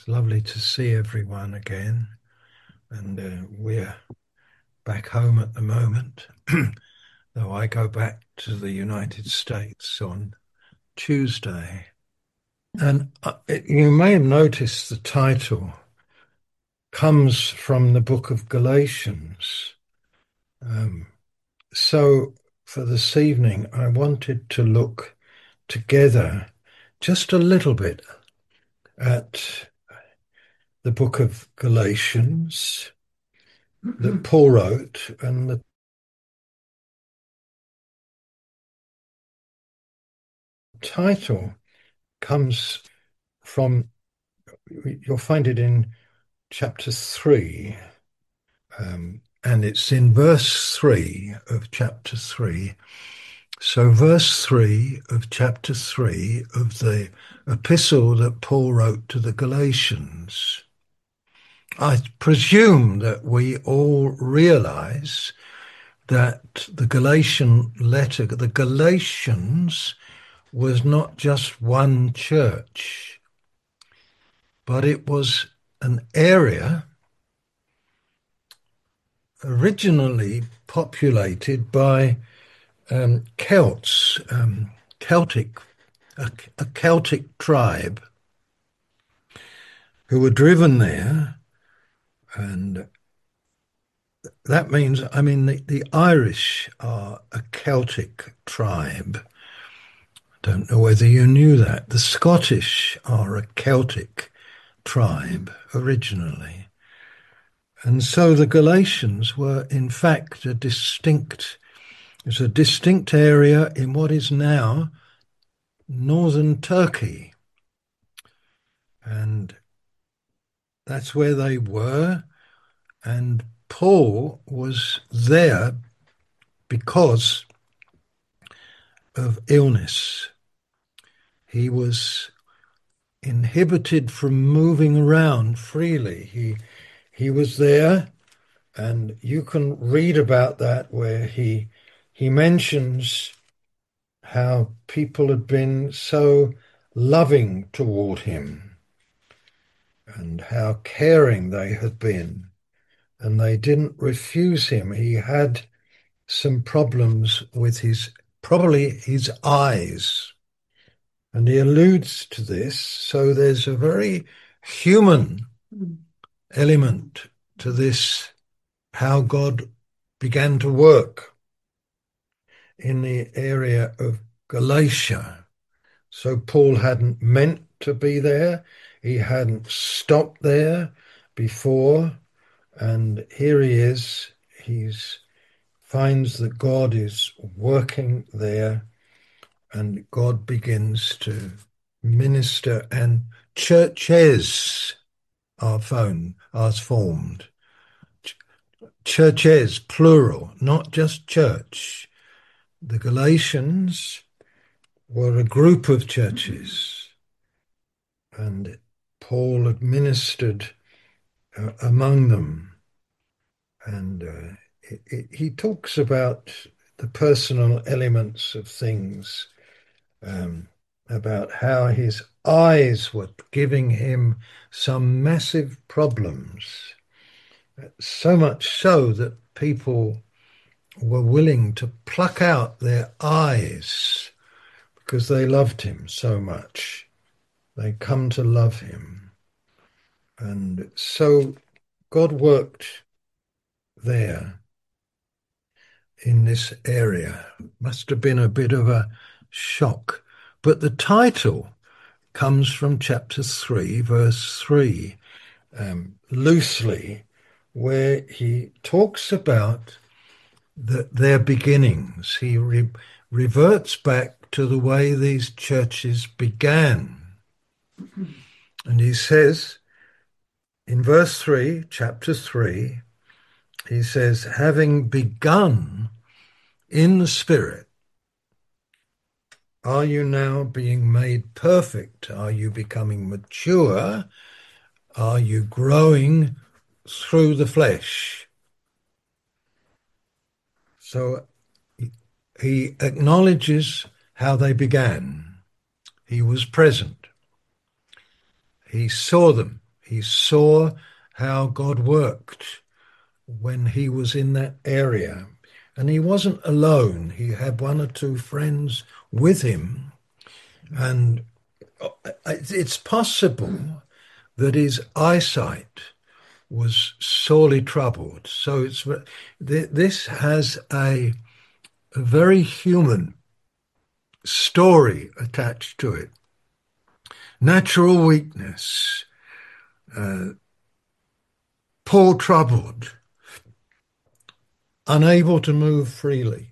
It's lovely to see everyone again, and we're back home at the moment, though I go back to the United States on Tuesday. And you may have noticed the title comes from the book of Galatians. Um, so for this evening, I wanted to look together just a little bit at the book of Galatians that Paul wrote, and the title comes from, you'll find it in chapter 3, and it's in verse 3 of chapter 3. So, verse 3 of chapter 3 of the epistle that Paul wrote to the Galatians. I presume that we all realize that the Galatian letter, the Galatians, was not just one church, but it was an area originally populated by Celts, Celtic, a Celtic tribe who were driven there. And that means, I mean, the Irish are a Celtic tribe. Don't know whether you knew that. The Scottish are a Celtic tribe originally. And so the Galatians were, in fact, it's a distinct area in what is now northern Turkey. And that's where they were. And Paul was there because of illness. He was inhibited from moving around freely. He was there, and you can read about that where he mentions how people had been so loving toward him and how caring they had been, and they didn't refuse him. He had some problems with probably his eyes, and he alludes to this. So there's a very human element to this, how God began to work in the area of Galatia. So Paul hadn't meant to be there. He hadn't stopped there before. And here he is. He finds that God is working there, and God begins to minister, and churches are formed. Churches, plural, not just church. The Galatians were a group of churches, and Paul administered among them. And he talks about the personal elements of things, about how his eyes were giving him some massive problems, so much so that people were willing to pluck out their eyes because they loved him so much. They come to love him. And so God worked there in this area. Must have been a bit of a shock. But the title comes from chapter 3, verse 3, loosely, where he talks about their beginnings. He reverts back to the way these churches began. And he says in verse 3, chapter 3, he says, having begun in the Spirit, are you now being made perfect? Are you becoming mature? Are you growing through the flesh? So he acknowledges how they began. He was present. He saw them. He saw how God worked when he was in that area. And he wasn't alone. He had one or two friends with him. And it's possible that his eyesight was sorely troubled. So this has a very human story attached to it. Natural weakness, Paul troubled, unable to move freely.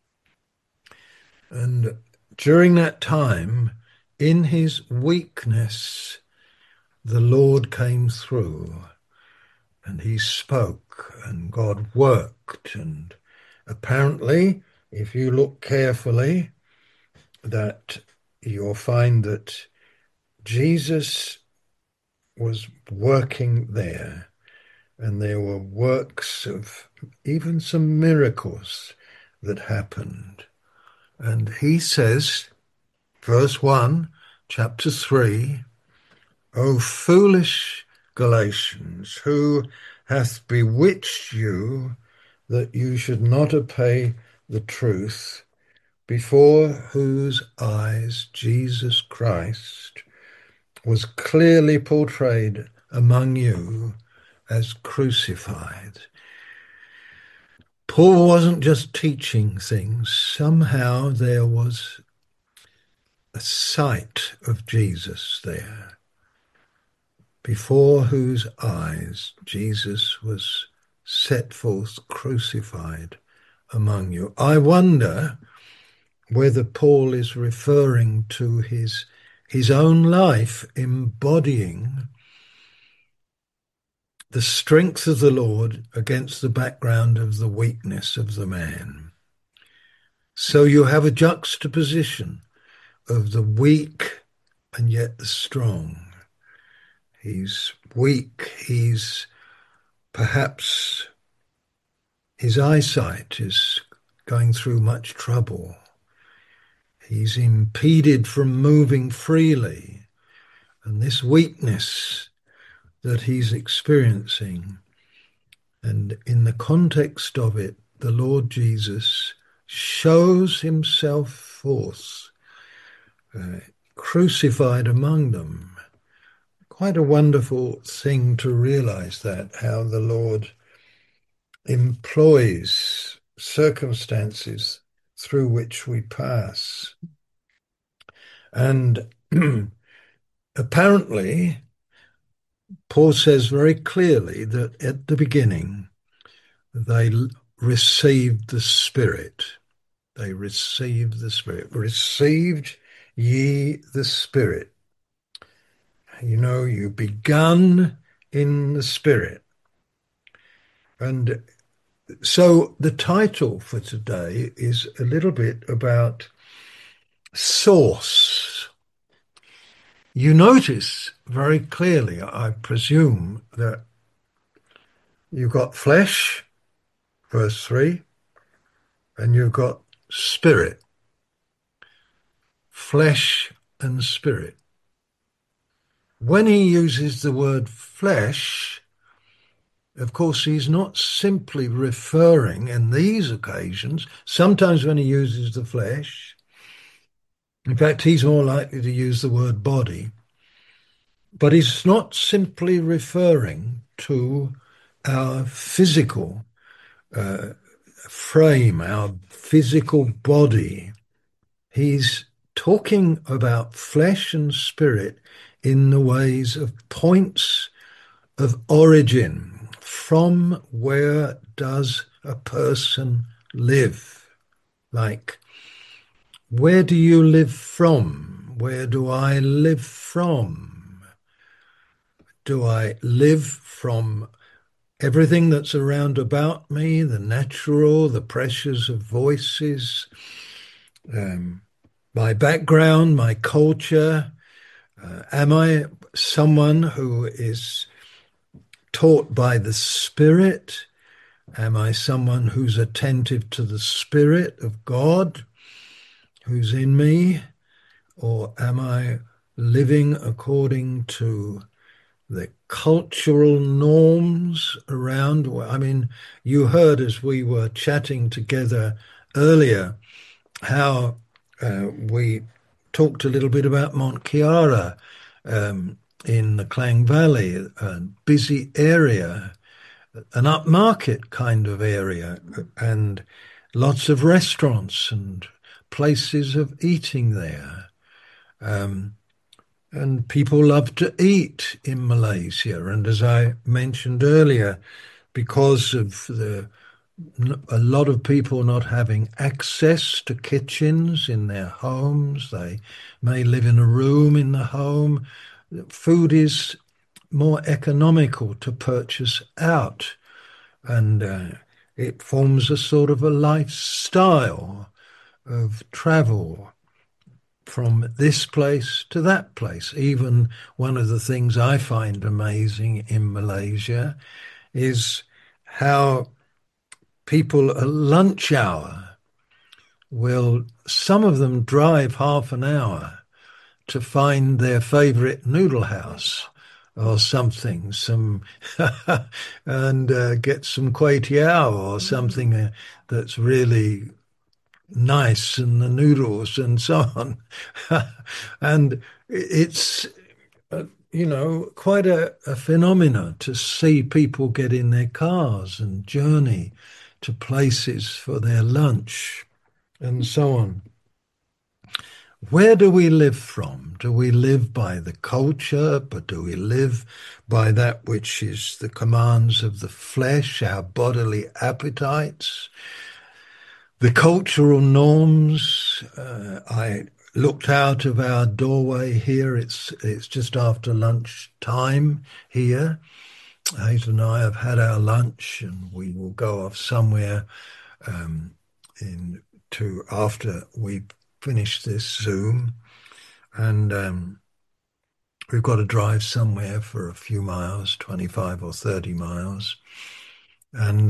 And during that time, in his weakness, the Lord came through and he spoke and God worked. And apparently, if you look carefully, that you'll find that Jesus was working there, and there were works of even some miracles that happened. And he says, verse 1, chapter 3, O foolish Galatians, who hath bewitched you that you should not obey the truth, before whose eyes Jesus Christ was clearly portrayed among you as crucified. Paul wasn't just teaching things. Somehow there was a sight of Jesus there, before whose eyes Jesus was set forth crucified among you. I wonder whether Paul is referring to his own life embodying the strength of the Lord against the background of the weakness of the man. So you have a juxtaposition of the weak and yet the strong. He's weak, he's perhaps his eyesight is going through much trouble. He's impeded from moving freely. And this weakness that he's experiencing, and in the context of it, the Lord Jesus shows himself forth, crucified among them. Quite a wonderful thing to realize that, how the Lord employs circumstances through which we pass. And apparently, Paul says very clearly that at the beginning, they received the Spirit. They received the Spirit. Received ye the Spirit. You know, you begun in the Spirit. And so the title for today is a little bit about source. You notice very clearly, I presume, that you've got flesh, verse 3, and you've got spirit. Flesh and spirit. When he uses the word flesh, of course, he's not simply referring in these occasions, sometimes when he uses the flesh, in fact, he's more likely to use the word body, but he's not simply referring to our physical frame, our physical body. He's talking about flesh and spirit in the ways of points of origin. From where does a person live? Like, where do you live from? Where do I live from? Do I live from everything that's around about me, the natural, the pressures of voices, my background, my culture? Am I someone who is taught by the Spirit? Am I someone who's attentive to the Spirit of God who's in me? Or am I living according to the cultural norms around. I mean, you heard as we were chatting together earlier how we talked a little bit about Mont Chiara in the Klang Valley, a busy area, an upmarket kind of area, and lots of restaurants and places of eating there. Um, and people love to eat in Malaysia. And as I mentioned earlier, because of a lot of people not having access to kitchens in their homes, they may live in a room in the home. Food is more economical to purchase out, and it forms a sort of a lifestyle of travel from this place to that place. Even one of the things I find amazing in Malaysia is how people at lunch hour will, some of them drive half an hour to find their favorite noodle house or something, and get some kway teow or something that's really nice and the noodles and so on. And it's, quite a phenomenon to see people get in their cars and journey to places for their lunch and so on. Where do we live from? Do we live by the culture, but do we live by that which is the commands of the flesh, our bodily appetites? The cultural norms. I looked out of our doorway here. It's just after lunch time here. Hayes and I have had our lunch, and we will go off somewhere um, in to after we finish this Zoom, and we've got to drive somewhere for a few miles, 25 or 30 miles, and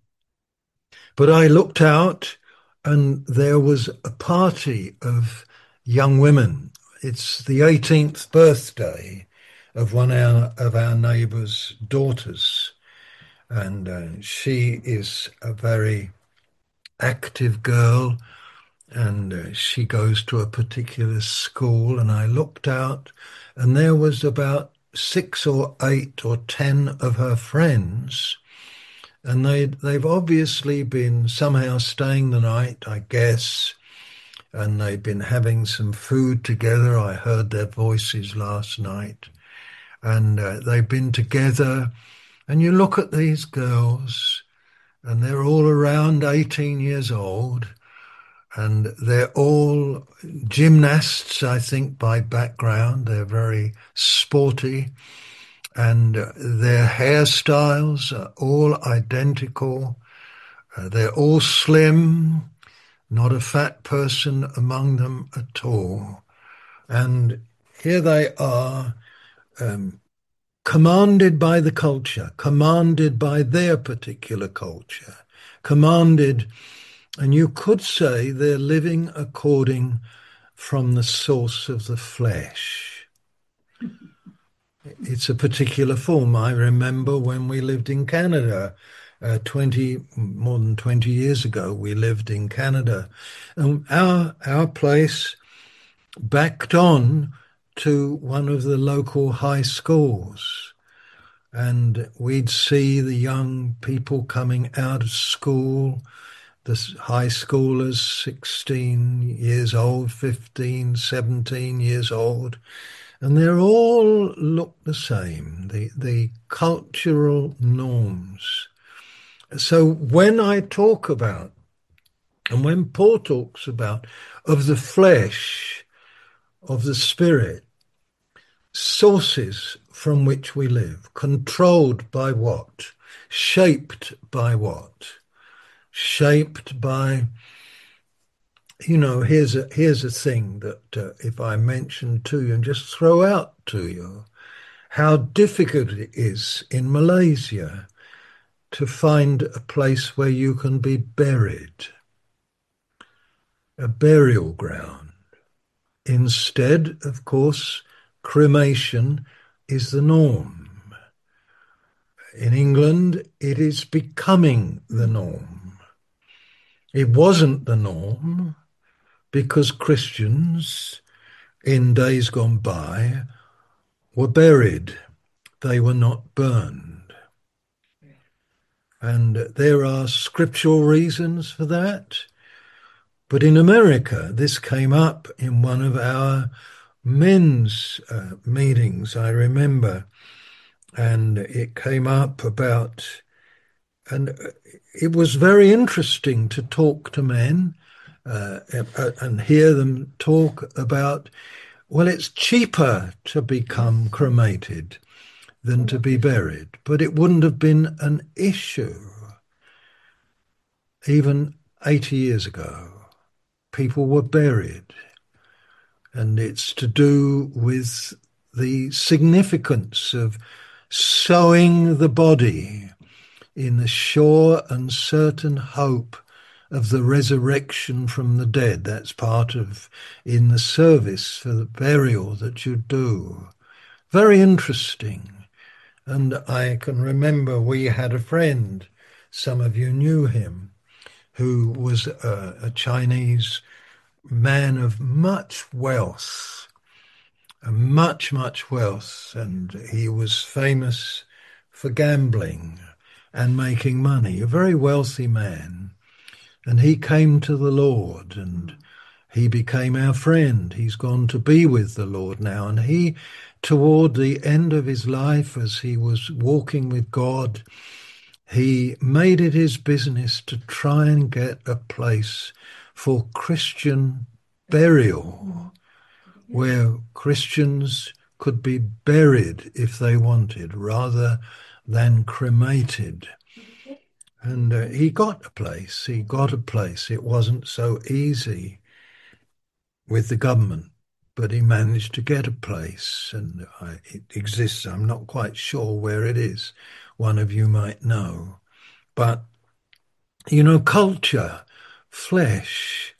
but I looked out and there was a party of young women. It's the 18th birthday of of our neighbour's daughters. And she is a very active girl, and she goes to a particular school. And I looked out and there was about 6 or 8 or 10 of her friends, and they've obviously been somehow staying the night, I guess, and they've been having some food together. I heard their voices last night, and they've been together. And you look at these girls, and they're all around 18 years old, and they're all gymnasts, I think, by background. They're very sporty, and their hairstyles are all identical. They're all slim, not a fat person among them at all. And here they are, commanded by the culture, commanded by their particular culture, commanded, and you could say they're living according from the source of the flesh. It's a particular form. I remember when we lived in Canada, more than 20 years ago, we lived in Canada. And our place backed on to one of the local high schools. And we'd see the young people coming out of school, the high schoolers, 16 years old, 15, 17 years old, and they all look the same, the cultural norms. So when I talk about, and when Paul talks about, of the flesh, of the spirit, sources from which we live, controlled by what? Shaped by what? Shaped by, here's a thing that if I mention to you and just throw out to you, how difficult it is in Malaysia to find a place where you can be buried, a burial ground. Instead, of course, cremation is the norm. In England, it is becoming the norm. It wasn't the norm because Christians in days gone by were buried. They were not burned. And there are scriptural reasons for that. But in America, this came up in one of our men's meetings, I remember. And it came up about, and it was very interesting to talk to men and hear them talk about, well, it's cheaper to become cremated than to be buried, but it wouldn't have been an issue even 80 years ago. People were buried, and it's to do with the significance of sowing the body in the sure and certain hope of the resurrection from the dead. That's part of in the service for the burial that you do. Very interesting. And I can remember we had a friend, some of you knew him, who was a Chinese man of much wealth, much wealth, and he was famous for gambling and making money, a very wealthy man. And he came to the Lord and he became our friend. He's gone to be with the Lord now. And he, toward the end of his life, as he was walking with God, he made it his business to try and get a place for Christian burial, where Christians could be buried if they wanted, rather than cremated. And he got a place. He got a place. It wasn't so easy with the government, but he managed to get a place, and it exists. I'm not quite sure where it is. One of you might know. But, culture, flesh,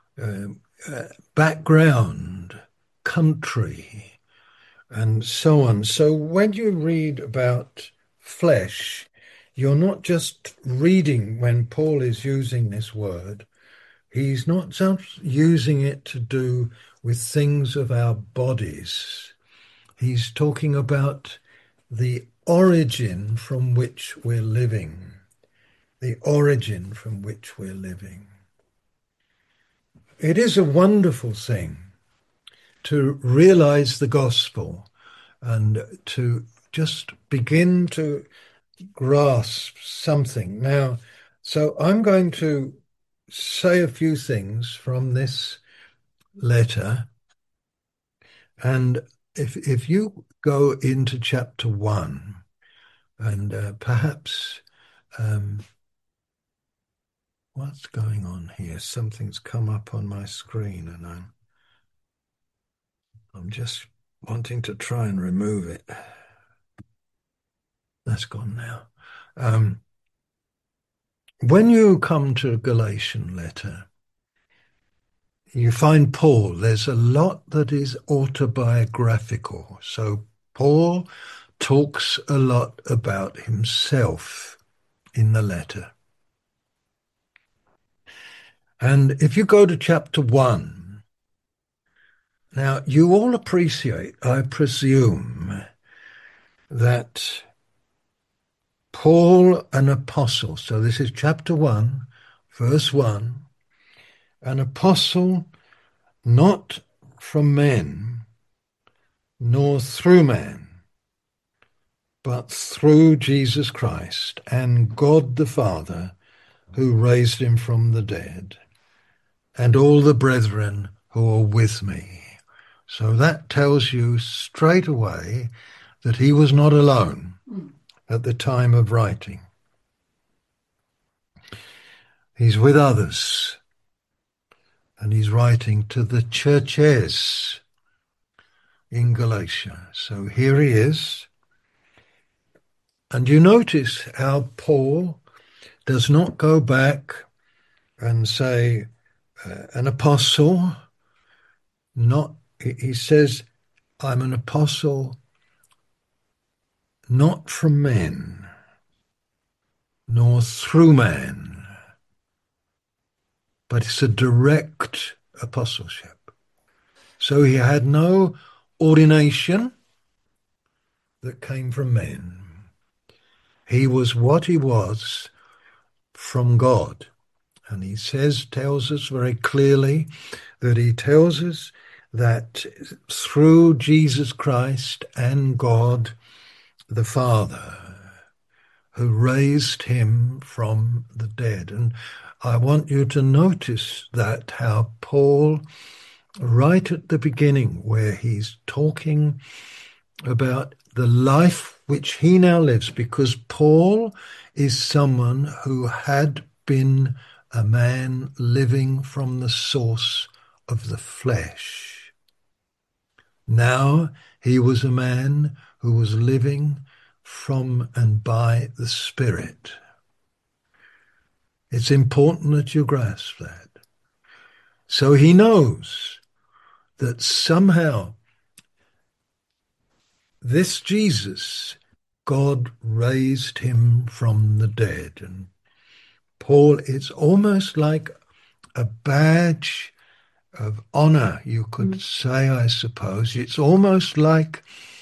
background, country, and so on. So when you read about flesh, you're not just reading when Paul is using this word. He's not just using it to do with things of our bodies. He's talking about the origin from which we're living. The origin from which we're living. It is a wonderful thing to realize the gospel and to just begin to grasp something. Now, so I'm going to say a few things from this letter. And if you go into chapter 1, and perhaps what's going on here? Something's come up on my screen, and I'm just wanting to try and remove it. That's gone now. When you come to a Galatian letter, you find Paul, there's a lot that is autobiographical. So Paul talks a lot about himself in the letter. And if you go to chapter 1, now you all appreciate, I presume, that Paul, an apostle, so this is chapter 1, verse 1, an apostle not from men, nor through man, but through Jesus Christ and God the Father, who raised him from the dead, and all the brethren who are with me. So that tells you straight away that he was not alone at the time of writing. He's with others, and he's writing to the churches in Galatia. So here he is. And you notice how Paul does not go back and say, an apostle, not, he says, I'm an apostle not from men, nor through man, but it's a direct apostleship. So he had no ordination that came from men. He was what he was from God. And he tells us very clearly that he tells us that through Jesus Christ and God the Father, who raised him from the dead. And I want you to notice that how Paul, right at the beginning, where he's talking about the life which he now lives, because Paul is someone who had been a man living from the source of the flesh. Now he was a man who was living from and by the Spirit. It's important that you grasp that. So he knows that somehow this Jesus, God raised him from the dead. And Paul, it's almost like a badge of honor, you could say, I suppose. It's almost like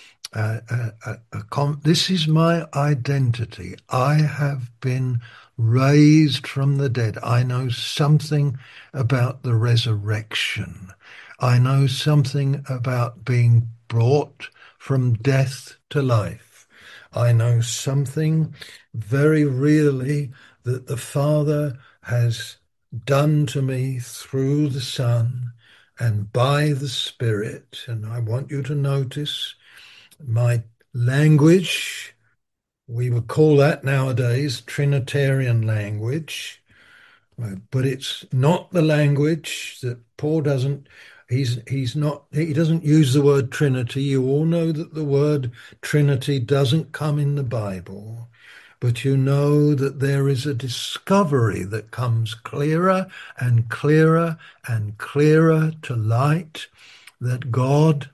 this is my identity. I have been raised from the dead. I know something about the resurrection. I know something about being brought from death to life. I know something very really that the Father has done to me through the Son and by the Spirit. And I want you to notice my language. We would call that nowadays Trinitarian language, but it's not the language that Paul doesn't. He's not. He doesn't use the word Trinity. You all know that the word Trinity doesn't come in the Bible, but you know that there is a discovery that comes clearer and clearer and clearer to light, that God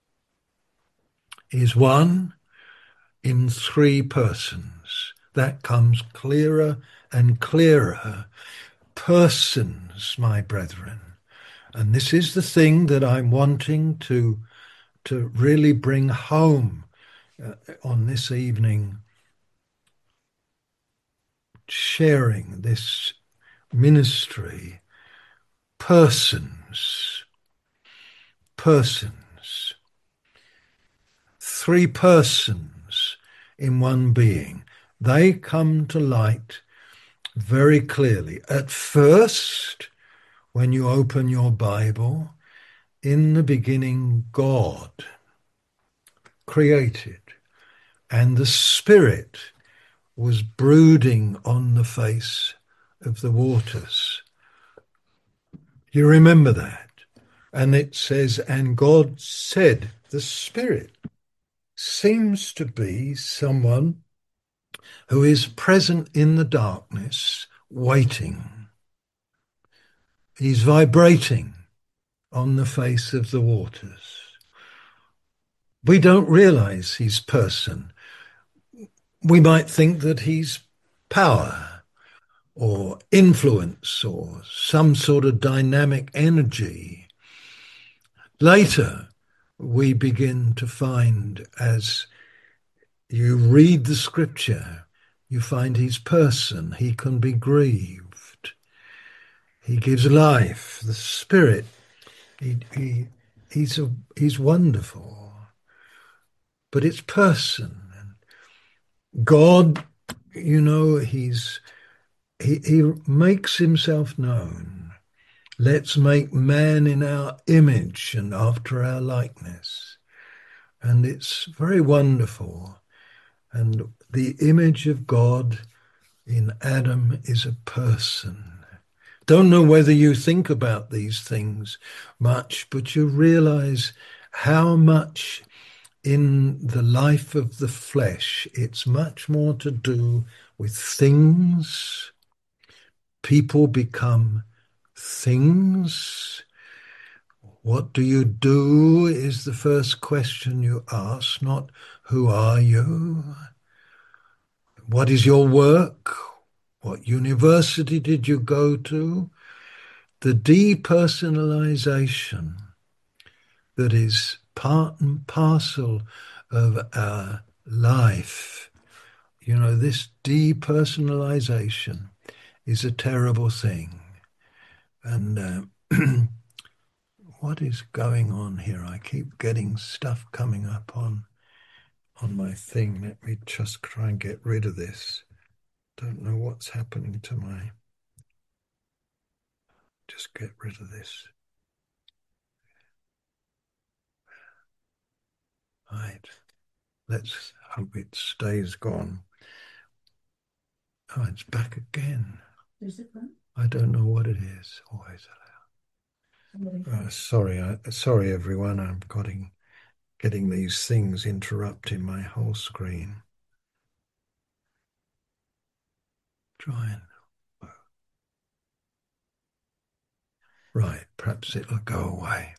is one in three persons. That comes clearer and clearer. Persons, my brethren. And this is the thing that I'm wanting to really bring home on this evening, sharing this ministry. Persons. Persons. Three persons in one being. They come to light very clearly. At first, when you open your Bible, in the beginning, God created, and the Spirit was brooding on the face of the waters. You remember that? And it says, and God said, the Spirit seems to be someone who is present in the darkness, waiting. He's vibrating on the face of the waters. We don't realize he's person. We might think that he's power or influence or some sort of dynamic energy. Later, we begin to find, as you read the scripture, you find his person. He can be grieved. He gives life. The Spirit, he's wonderful. But it's person. God, you know, he makes himself known. Let's make man in our image and after our likeness. And it's very wonderful. And the image of God in Adam is a person. Don't know whether you think about these things much, but you realize how much in the life of the flesh, it's much more to do with things. People become things. What do you do is the first question you ask, not who are you? What is your work? What university did you go to? The depersonalization that is part and parcel of our life. You know, this depersonalization is a terrible thing. And what is going on here? I keep getting stuff coming up on my thing. Let me just try and get rid of this. Don't know what's happening to my... Just get rid of this. Right. Let's hope it stays gone. Oh, it's back again. Is it gone? I don't know what it is. Always allowed. Sorry, everyone. I'm getting these things interrupting my whole screen. Try and... Right, perhaps it'll go away.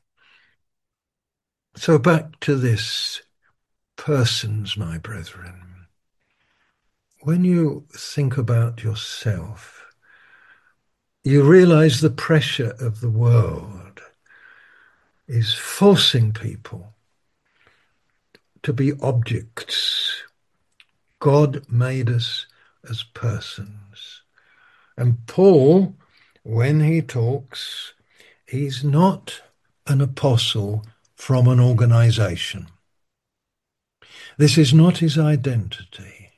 So back to this persons, my brethren. When you think about yourself, you realize the pressure of the world is forcing people to be objects. God made us as persons. And Paul, when he talks, he's not an apostle from an organization. This is not his identity.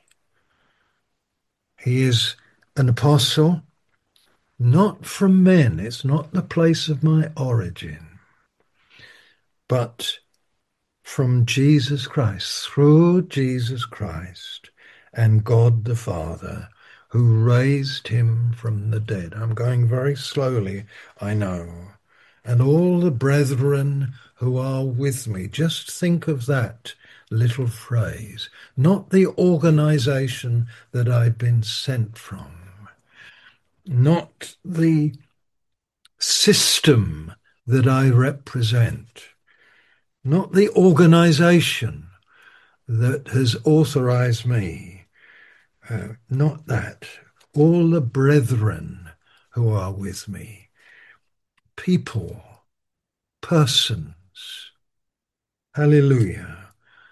He is an apostle not from men. It's not the place of my origin, but from Jesus Christ, through Jesus Christ and God the Father, who raised him from the dead. I'm going very slowly, I know. And all the brethren who are with me. Just think of that little phrase, not the organization that I've been sent from, not the system that I represent, not the organization that has authorized me, not that. All the brethren who are with me, people, persons. Hallelujah.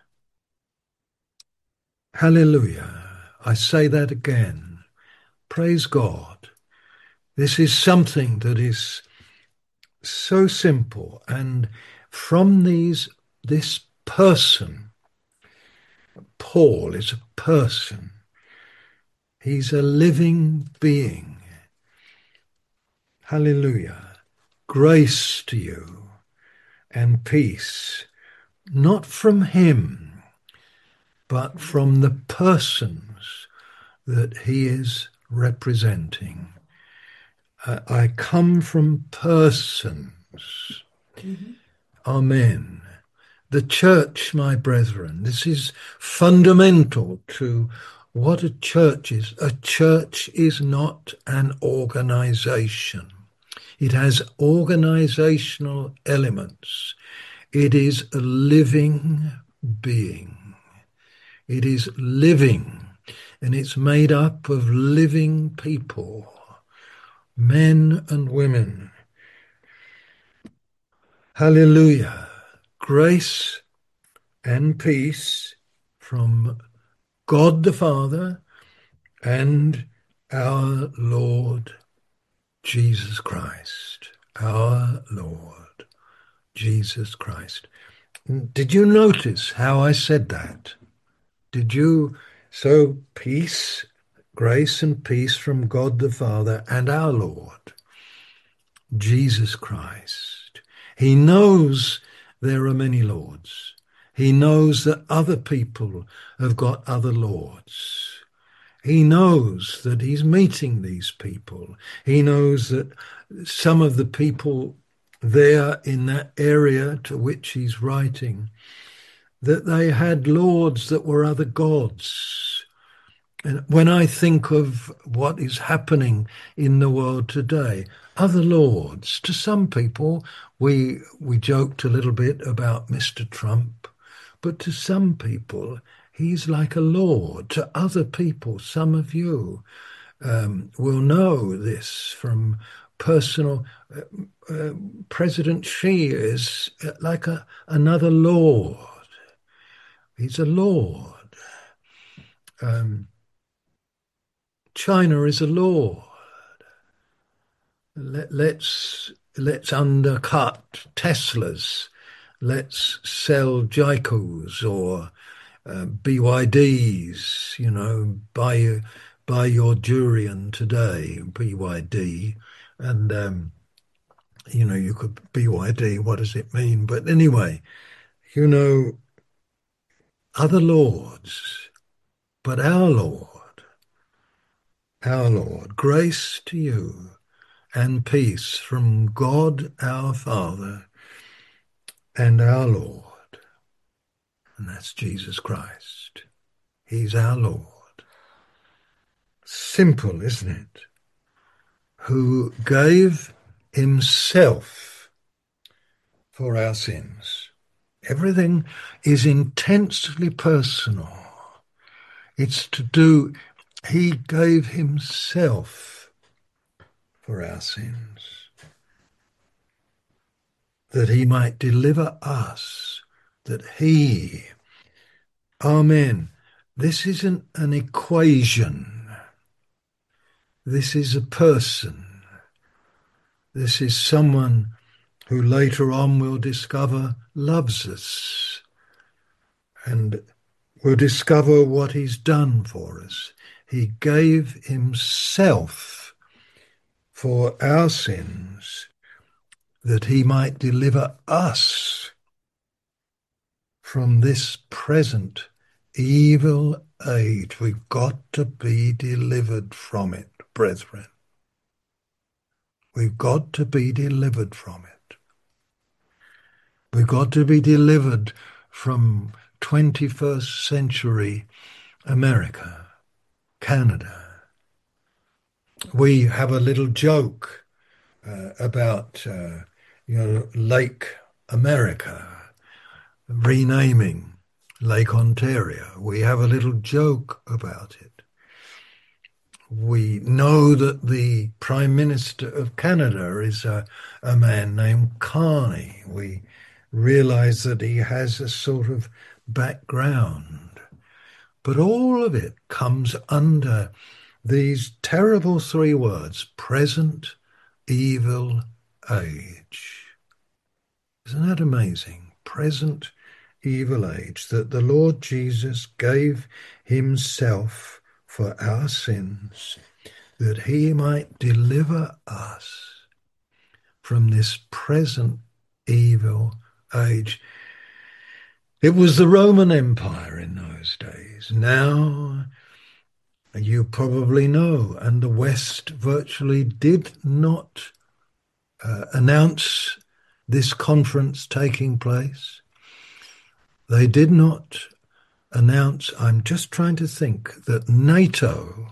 Hallelujah. I say that again. Praise God. This is something that is so simple. And from this person, Paul is a person. He's a living being. Hallelujah. Grace to you and peace, not from him, but from the persons that he is representing. I come from persons. Mm-hmm. Amen. The church, my brethren, this is fundamental to what a church is. A church is not an organization. It has organizational elements. It is a living being. It is living, and it's made up of living people, men and women. Hallelujah. Grace and peace from God the Father and our Lord Jesus Christ. Our Lord Jesus Christ. Did you notice how I said that? Did you? So peace, grace and peace from God the Father and our Lord Jesus Christ. He knows there are many lords. He knows that other people have got other lords. He knows that he's meeting these people. He knows that some of the people there in that area to which he's writing, that they had lords that were other gods. And when I think of what is happening in the world today, other lords, to some people, we joked a little bit about Mr. Trump, but to some people, he's like a lord. To other people, some of you will know this from personal. President Xi is like another lord. He's a lord. Um, China is a lord. Let's undercut Teslas. Let's sell Jaicos or BYDs. Buy your durian today, BYD, and you could BYD. What does it mean? But anyway, you know, other lords, but our Lord, grace to you and peace from God our Father and our Lord, and that's Jesus Christ. He's our Lord. Simple, isn't it? Who gave himself for our sins. Everything is intensely personal. It's to do, he gave himself for our sins, that he might deliver us, that he, amen. This isn't an equation. This is a person. This is someone who later on will discover loves us and will discover what he's done for us. He gave himself for our sins that he might deliver us from this present evil age. We've got to be delivered from it, brethren. We've got to be delivered from it. We've got to be delivered from 21st century America, Canada. We have a little joke about Lake America, renaming Lake Ontario. We have a little joke about it. We know that the Prime Minister of Canada is a man named Carney. We realize that he has a sort of background. But all of it comes under these terrible three words: present evil age. Isn't that amazing? Present evil age, that the Lord Jesus gave himself for our sins, that he might deliver us from this present evil age. It was the Roman Empire in those days. Now, you probably know, and the West virtually did not announce this conference taking place. They did not announce, I'm just trying to think, that NATO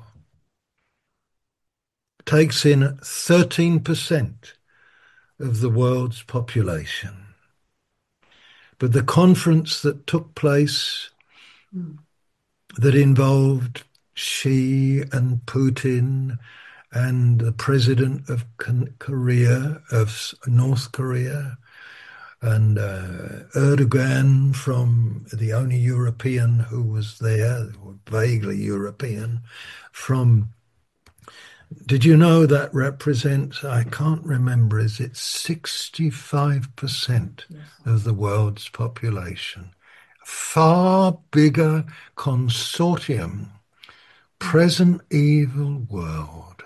takes in 13% of the world's population. But the conference that took place that involved Xi and Putin and the president of Korea, of North Korea, and Erdogan, from the only European who was there, vaguely European, from, did you know that represents, I can't remember, is it 65% of the world's population? Far bigger consortium, present evil world.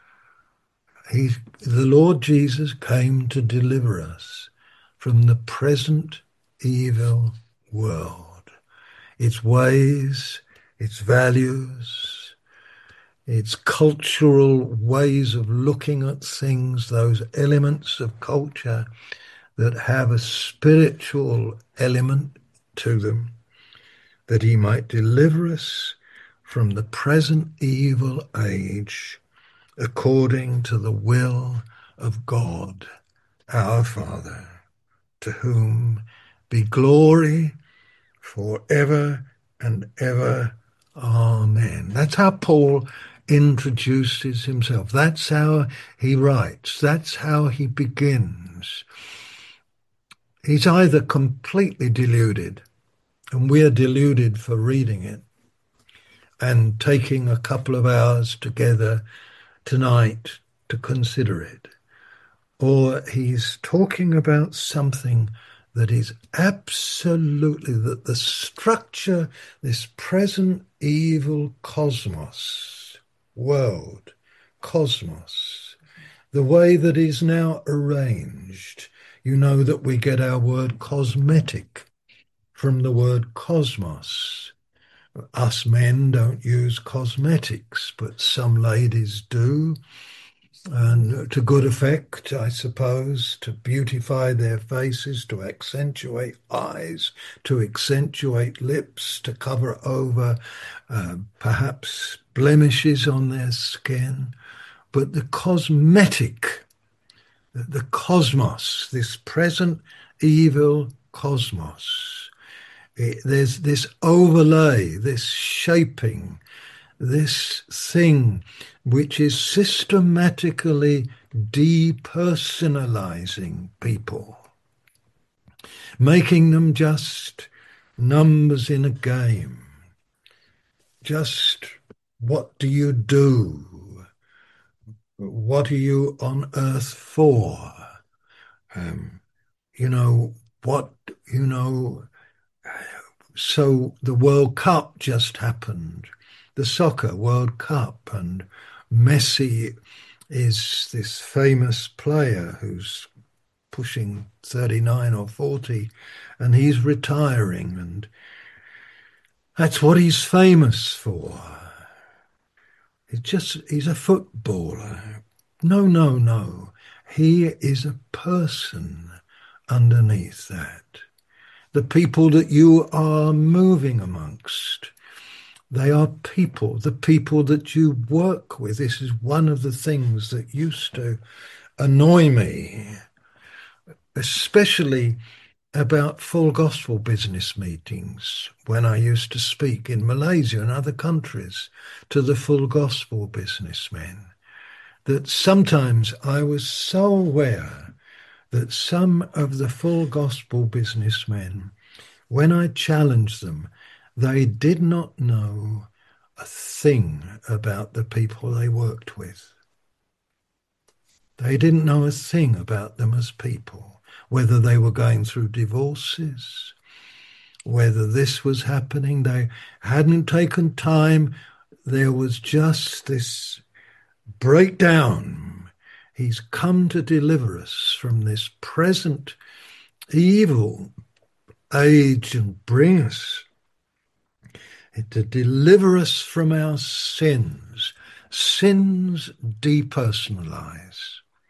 The Lord Jesus came to deliver us from the present evil world, its ways, its values, its cultural ways of looking at things, those elements of culture that have a spiritual element to them, that he might deliver us from the present evil age according to the will of God, our Father, to whom be glory forever and ever. Amen. That's how Paul introduces himself. That's how he writes. That's how he begins. He's either completely deluded, and we're deluded for reading it and taking a couple of hours together tonight to consider it, or he's talking about something that is absolutely that the structure, this present evil world, cosmos, the way that is now arranged. You know that we get our word cosmetic from the word cosmos. Us men don't use cosmetics, but some ladies do, and to good effect, I suppose, to beautify their faces, to accentuate eyes, to accentuate lips, to cover over perhaps blemishes on their skin. But the cosmetic, the cosmos, this present evil cosmos, there's this overlay, this shaping, this thing which is systematically depersonalizing people, making them just numbers in a game. Just what do you do? What are you on earth for? Um, you know, what, you know, so the World Cup just happened, the soccer World Cup, and Messi is this famous player who's pushing 39 or 40, and he's retiring, and that's what he's famous for. He's a footballer. No, no, no. He is a person underneath that. The people that you are moving amongst, they are people, the people that you work with. This is one of the things that used to annoy me, especially about full gospel business meetings when I used to speak in Malaysia and other countries to the full gospel businessmen, that sometimes I was so aware that some of the full gospel businessmen, when I challenged them, they did not know a thing about the people they worked with. They didn't know a thing about them as people, whether they were going through divorces, whether this was happening. They hadn't taken time. There was just this breakdown. He's come to deliver us from this present evil age and bring us to deliver us from our sins. Sins depersonalize.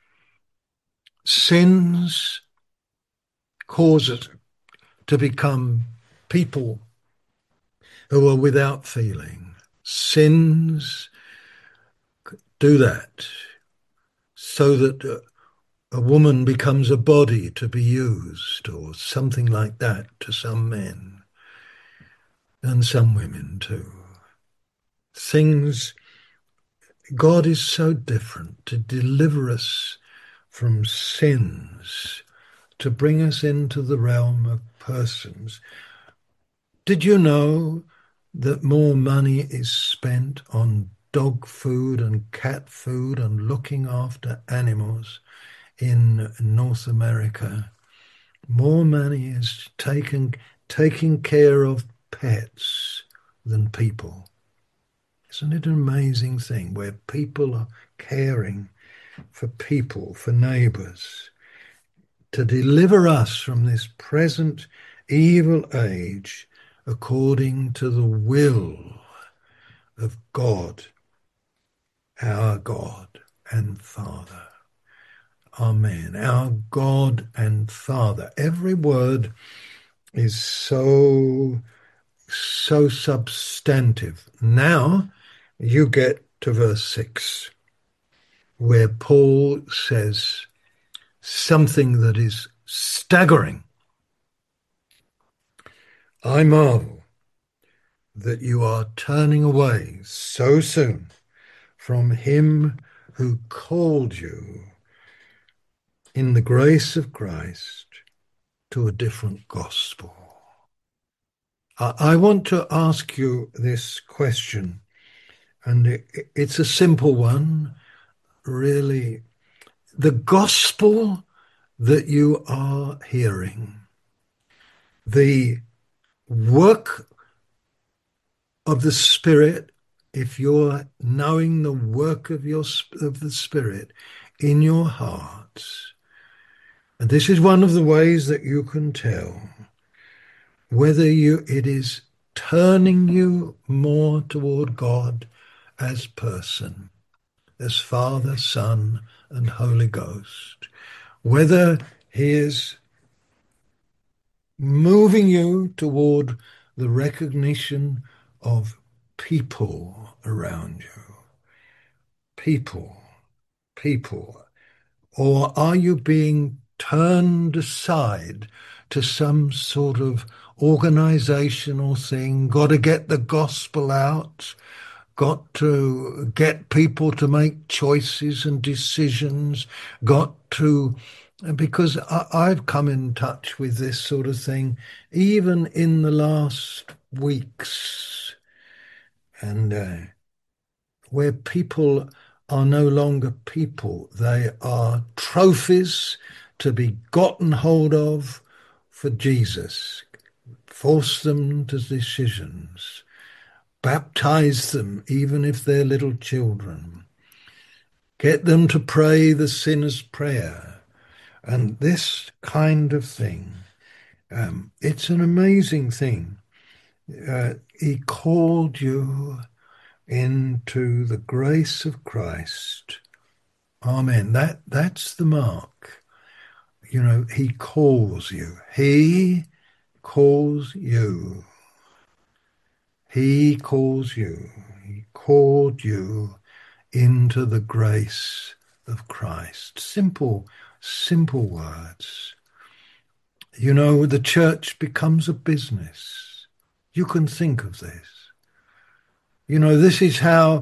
Sins cause us to become people who are without feeling. Sins do that so that a woman becomes a body to be used, or something like that, to some men and some women too. Things, God is so different to deliver us from sins, to bring us into the realm of persons. Did you know that more money is spent on dog food and cat food and looking after animals in North America? More money is taking care of pets than people. Isn't it an amazing thing where people are caring for people, for neighbours, to deliver us from this present evil age according to the will of God, our God and Father. Amen. Our God and Father. Every word is so so substantive. Now you get to verse 6, where Paul says something that is staggering. I marvel that you are turning away so soon from him who called you in the grace of Christ to a different gospel. I want to ask you this question, and it's a simple one, really. The gospel that you are hearing, the work of the Spirit, if you're knowing the work of the Spirit in your hearts, and this is one of the ways that you can tell whether it is turning you more toward God as person, as Father, Son, and Holy Ghost, whether He is moving you toward the recognition of people around you, people, people, or are you being turned aside to some sort of organizational thing? Got to get the gospel out, got to get people to make choices and decisions, got to, because I've come in touch with this sort of thing even in the last weeks, and where people are no longer people, they are trophies to be gotten hold of for Jesus. Force them to decisions. Baptize them, even if they're little children. Get them to pray the sinner's prayer. And this kind of thing. It's an amazing thing. He called you into the grace of Christ. Amen. That's the mark. You know, he calls you. He calls you. He calls you. He called you into the grace of Christ. Simple, simple words. You know, the church becomes a business. You can think of this. You know, this is how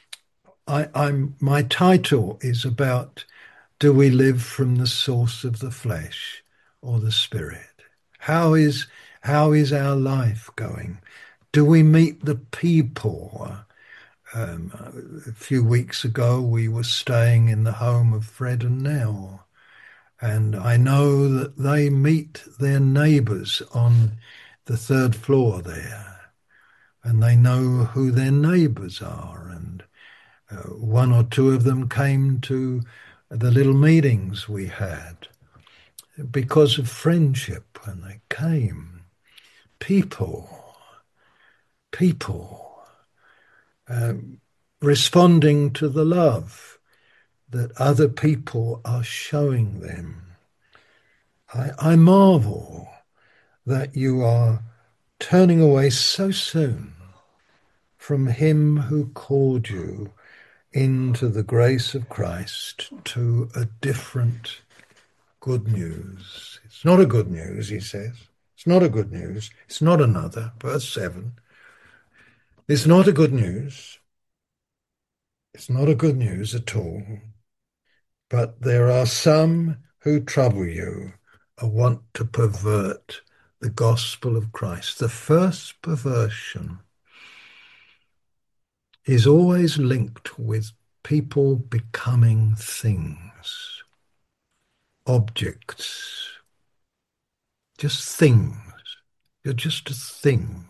my title is about, do we live from the source of the flesh or the spirit? How is our life going? Do we meet the people? A few weeks ago, we were staying in the home of Fred and Nell, and I know that they meet their neighbours on the third floor there, and they know who their neighbours are, and one or two of them came to the little meetings we had because of friendship, and they came. People responding to the love that other people are showing them. I marvel that you are turning away so soon from him who called you into the grace of Christ to a different good news. It's not a good news, he says. It's not a good news. It's not another. Verse 7. It's not a good news. It's not a good news at all. But there are some who trouble you and want to pervert the gospel of Christ. The first perversion is always linked with people becoming things, objects, just things. You're just a thing.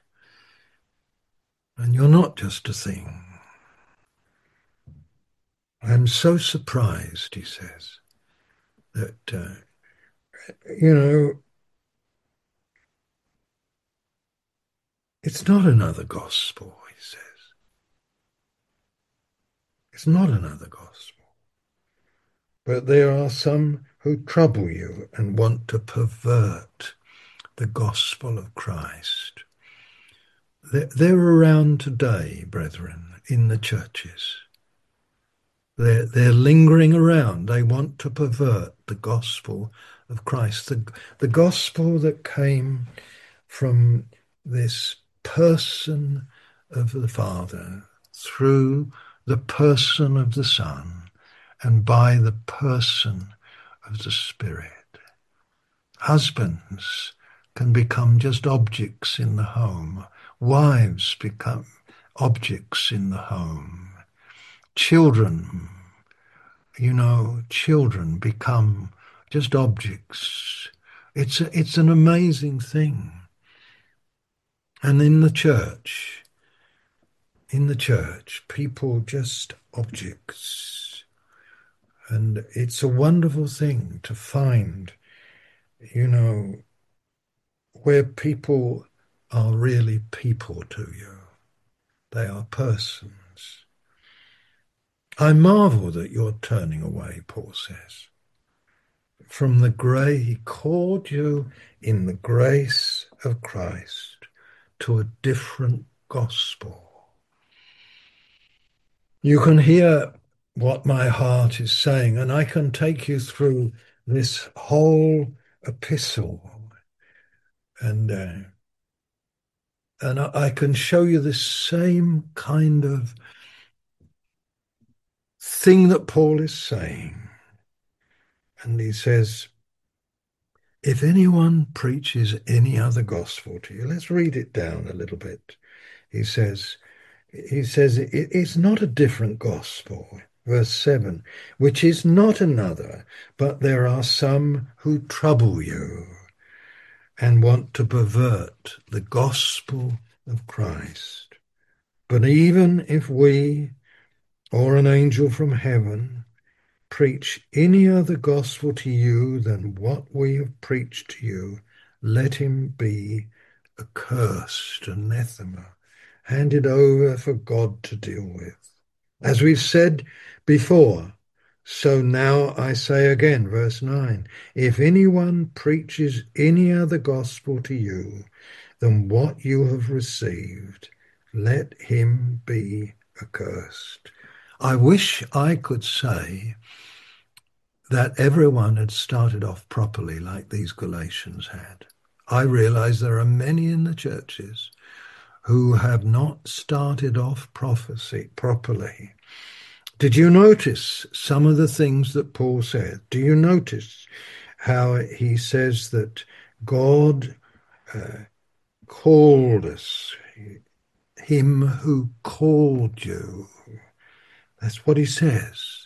And you're not just a thing. I'm so surprised, he says, that, you know, it's not another gospel, he says. It's not another gospel. But there are some who trouble you and want to pervert the gospel of Christ. They're around today, brethren, in the churches. They're lingering around. They want to pervert the gospel of Christ, the gospel that came from this person of the Father through the person of the Son and by the person of the Spirit. Husbands can become just objects in the home. Wives become objects in the home. Children, children become just objects. It's an amazing thing. And in the church, people just objects. And it's a wonderful thing to find, where people are really people to you. They are persons. I marvel that you're turning away, Paul says, from the grace. He called you in the grace of Christ to a different gospel. You can hear what my heart is saying, and I can take you through this whole epistle, and I can show you the same kind of thing that Paul is saying. And he says, if anyone preaches any other gospel to you, let's read it down a little bit. He says it's not a different gospel. Verse 7, which is not another, but there are some who trouble you and want to pervert the gospel of Christ. But even if we or an angel from heaven preach any other gospel to you than what we have preached to you, let him be accursed, anathema, handed over for God to deal with. As we've said before, so now I say again, verse 9, if anyone preaches any other gospel to you than what you have received, let him be accursed. I wish I could say that everyone had started off properly like these Galatians had. I realize there are many in the churches who have not started off prophecy properly. Did you notice some of the things that Paul said? Do you notice how he says that God called us, him who called you? That's what he says.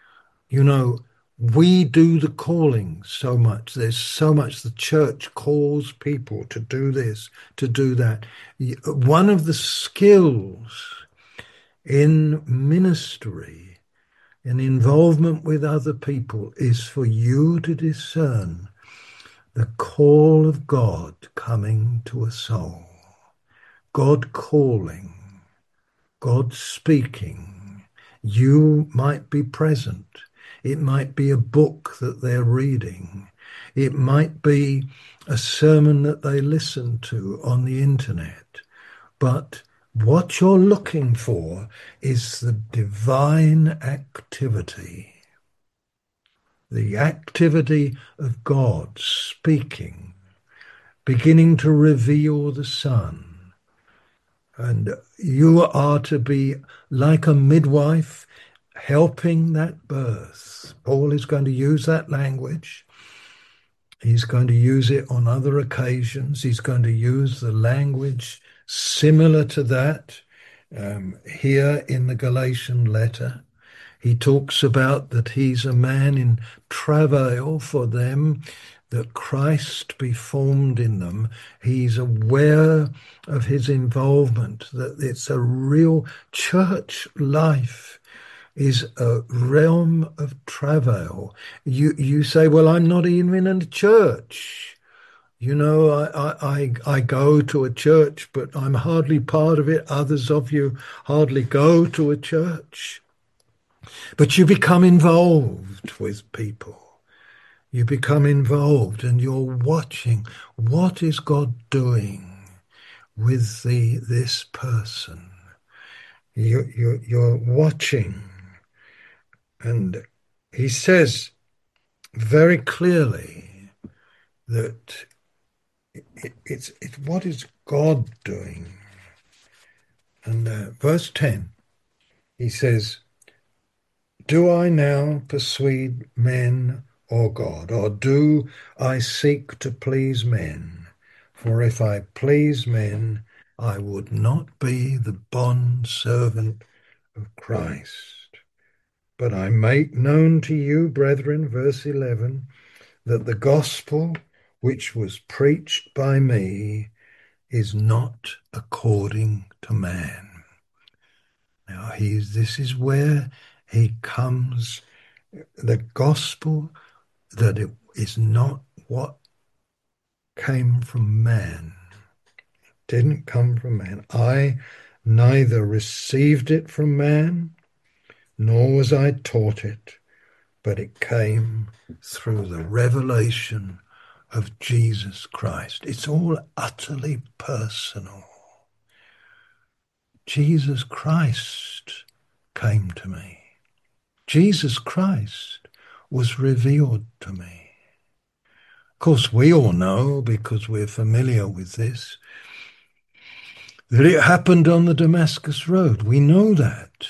We do the calling so much. There's so much the church calls people to do this, to do that. One of the skills in ministry, in involvement with other people, is for you to discern the call of God coming to a soul. God calling, God speaking. You might be present. It might be a book that they're reading. It might be a sermon that they listen to on the internet. But what you're looking for is the divine activity, the activity of God speaking, beginning to reveal the Son. And you are to be like a midwife helping that birth. Paul is going to use that language. He's going to use it on other occasions. He's going to use the language similar to that here in the Galatian letter. He talks about that he's a man in travail for them, that Christ be formed in them. He's aware of his involvement, that it's a real church life is a realm of travail. You say, well, I'm not even in a church. I go to a church, but I'm hardly part of it. Others of you hardly go to a church. But you become involved with people. You become involved and you're watching. What is God doing? with this person. You're watching. And he says very clearly that it's what is God doing? And verse 10, he says, do I now persuade men or God, or do I seek to please men? For if I please men, I would not be the bond servant of Christ. But I make known to you, brethren, verse 11, that the gospel which was preached by me is not according to man. Now, this is where he comes, the gospel, that it is not what came from man. It didn't come from man. I neither received it from man, nor was I taught it, but it came through the revelation of Jesus Christ. It's all utterly personal. Jesus Christ came to me. Jesus Christ was revealed to me. Of course, we all know, because we're familiar with this, that it happened on the Damascus Road. We know that.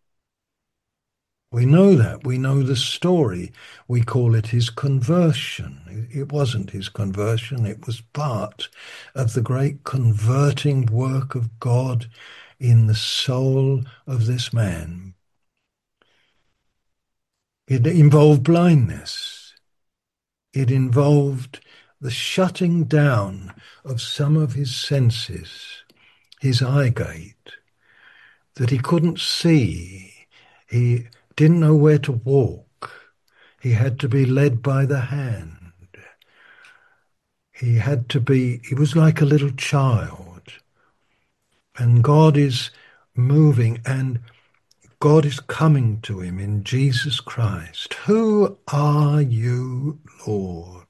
We know that. We know the story. We call it his conversion. It wasn't his conversion. It was part of the great converting work of God in the soul of this man. It involved blindness. It involved the shutting down of some of his senses, his eye gate, that he couldn't see. He didn't know where to walk. He had to be led by the hand. He was like a little child. And God is moving, and God is coming to him in Jesus Christ. Who are you, Lord?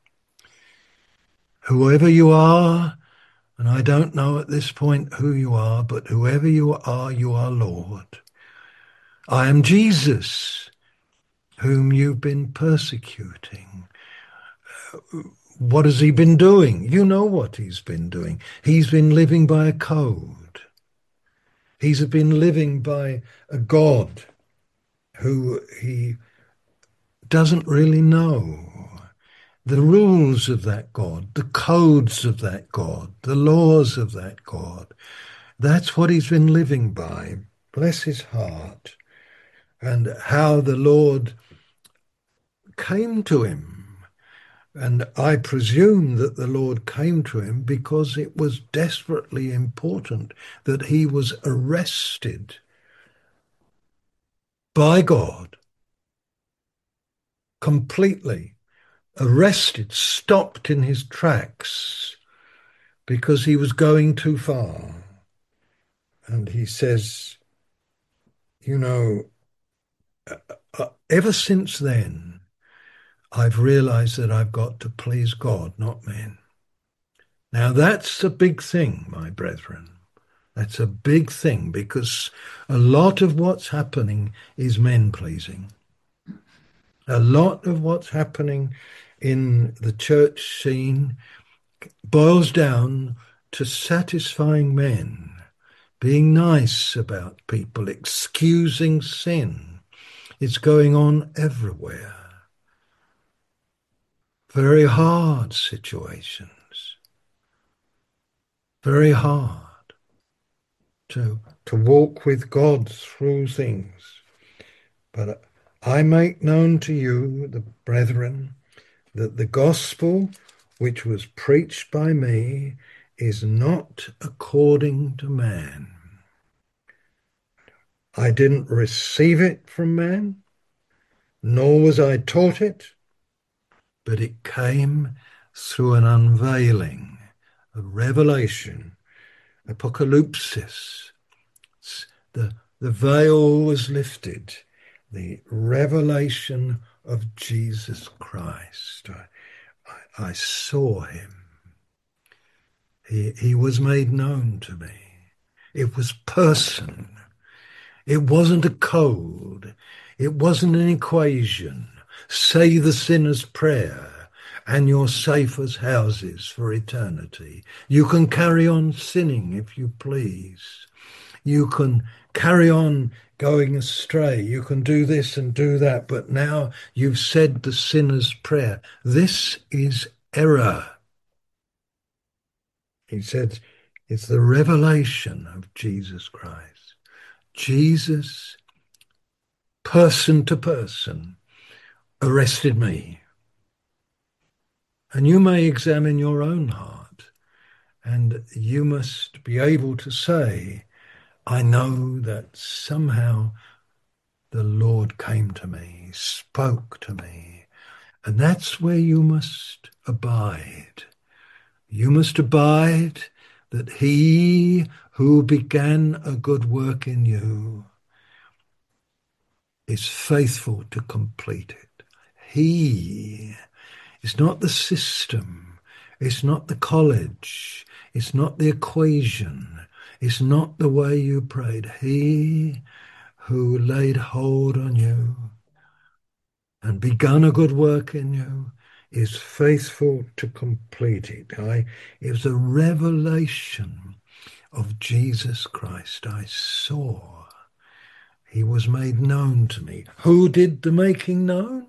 Whoever you are, and I don't know at this point who you are, but whoever you are Lord. I am Jesus, whom you've been persecuting. What has he been doing? You know what he's been doing. He's been living by a code. He's been living by a God who he doesn't really know. The rules of that God, the codes of that God, the laws of that God. That's what he's been living by. Bless his heart. And how the Lord came to him. And I presume that the Lord came to him because it was desperately important that he was arrested by God, completely arrested, stopped in his tracks because he was going too far. And he says, you know, ever since then, I've realized that I've got to please God, not men. Now, that's a big thing, my brethren. That's a big thing, because a lot of what's happening is men-pleasing. A lot of what's happening in the church scene boils down to satisfying men, being nice about people, excusing sin. It's going on everywhere. Very hard situations. Very hard to walk with God through things. But I make known to you, the brethren, that the gospel which was preached by me is not according to man. I didn't receive it from man, nor was I taught it, but it came through an unveiling, a revelation, apocalypsis. The veil was lifted, the revelation of Jesus Christ. I saw him. He was made known to me. It was person. It wasn't a code. It wasn't an equation. Say the sinner's prayer and you're safe as houses for eternity. You can carry on sinning if you please. You can carry on going astray. You can do this and do that. But now you've said the sinner's prayer. This is error. He said it's the revelation of Jesus Christ. Jesus, person to person, arrested me. And you may examine your own heart, and you must be able to say, I know that somehow the Lord came to me, spoke to me. And that's where you must abide. You must abide that he who began a good work in you is faithful to complete it. He is not the system. It's not the college. It's not the equation. It's not the way you prayed. He who laid hold on you and begun a good work in you is faithful to complete it. It was a revelation of Jesus Christ. I saw. He was made known to me. Who did the making known?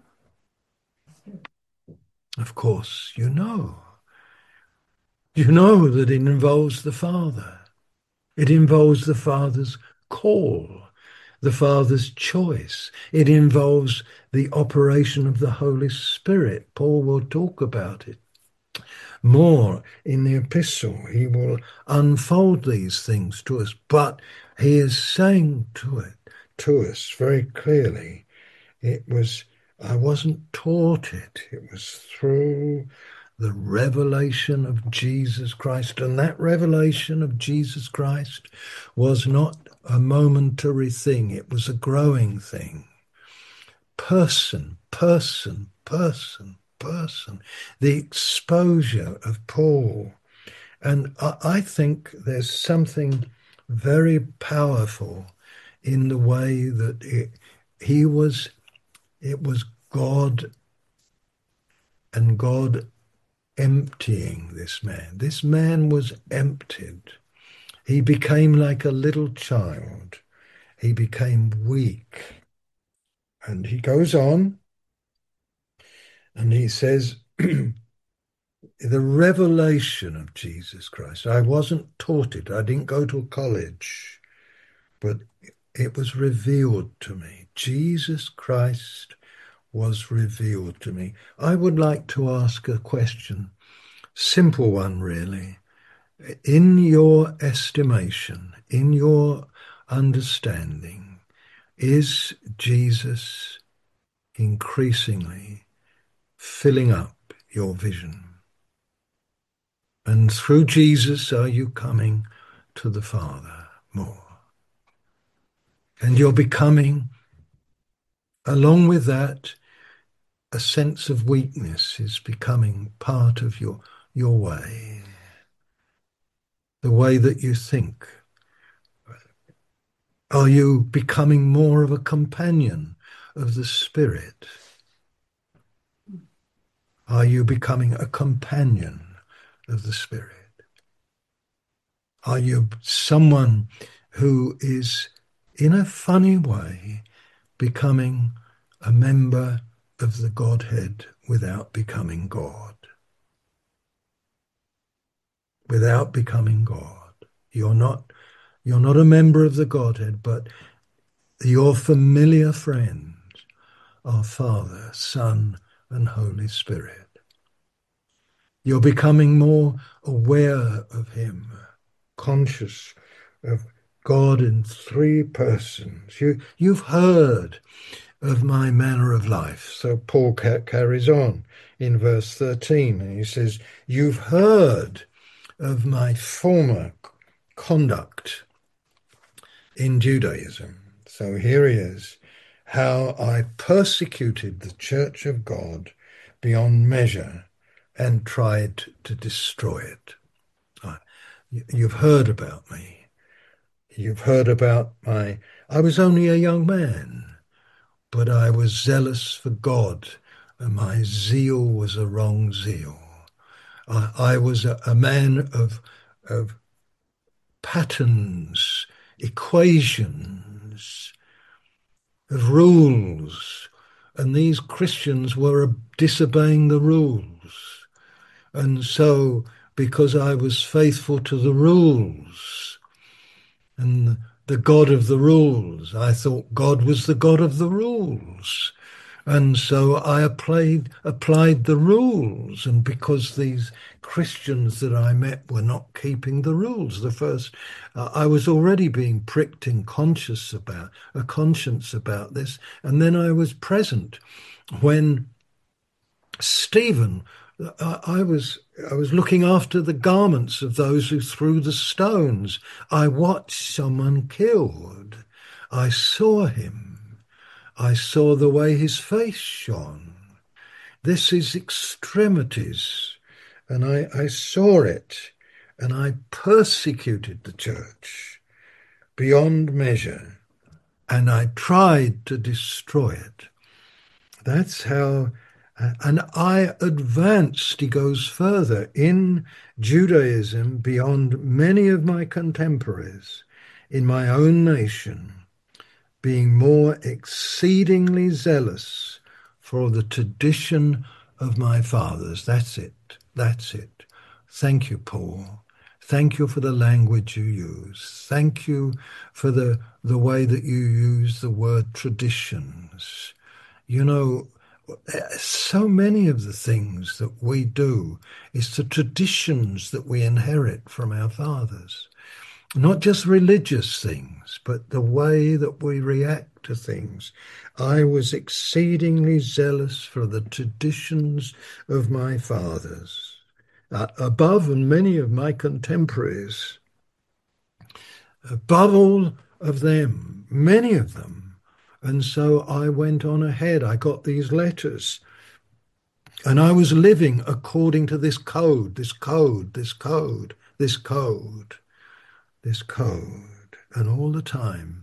Of course, you know. You know that it involves the Father. It involves the Father's call, the Father's choice. It involves the operation of the Holy Spirit. Paul will talk about it more in the epistle. He will unfold these things to us, but he is saying to us very clearly, I wasn't taught it. It was through the revelation of Jesus Christ. And that revelation of Jesus Christ was not a momentary thing. It was a growing thing. Person, person, person, person. The exposure of Paul. And I think there's something very powerful in the way that it was God and God emptying this man. This man was emptied. He became like a little child. He became weak. And he goes on and he says, the revelation of Jesus Christ. I wasn't taught it. I didn't go to a college, but it was revealed to me. Jesus Christ was revealed to me. I would like to ask a question, simple one really. In your estimation, in your understanding, is Jesus increasingly filling up your vision? And through Jesus, are you coming to the Father more? And you're becoming, along with that, a sense of weakness is becoming part of your way, the way that you think. Are you becoming more of a companion of the Spirit? Are you becoming a companion of the Spirit? Are you someone who is, in a funny way, becoming a member of the Godhead without becoming God? Without becoming God. You're not a member of the Godhead, but your familiar friends are Father, Son, and Holy Spirit. You're becoming more aware of him, conscious of God in three persons. You've heard of my manner of life. So Paul carries on in verse 13, and he says, you've heard of my former conduct in Judaism. So here he is, how I persecuted the church of God beyond measure and tried to destroy it. You've heard about me. You've heard about I was only a young man, but I was zealous for God, and my zeal was a wrong zeal. I was a man of patterns, equations, of rules, and these Christians were disobeying the rules. And so, because I was faithful to the rules and the God of the rules, I thought God was the God of the rules. And so I applied the rules. And because these Christians that I met were not keeping the rules, I was already being pricked in conscience about this. And then I was present when Stephen, I was looking after the garments of those who threw the stones. I watched someone killed. I saw him. I saw the way his face shone. This is extremities. And I saw it. And I persecuted the church beyond measure. And I tried to destroy it. That's how, and I advanced, he goes further, in Judaism beyond many of my contemporaries in my own nation, being more exceedingly zealous for the tradition of my fathers. That's it. That's it. Thank you, Paul. Thank you for the language you use. Thank you for the way that you use the word traditions. You know, so many of the things that we do is the traditions that we inherit from our fathers. Not just religious things, but the way that we react to things. I was exceedingly zealous for the traditions of my fathers, above and many of my contemporaries, above all of them, many of them. And so I went on ahead. I got these letters, and I was living according to this code, this code, this code, this code, this code. And all the time,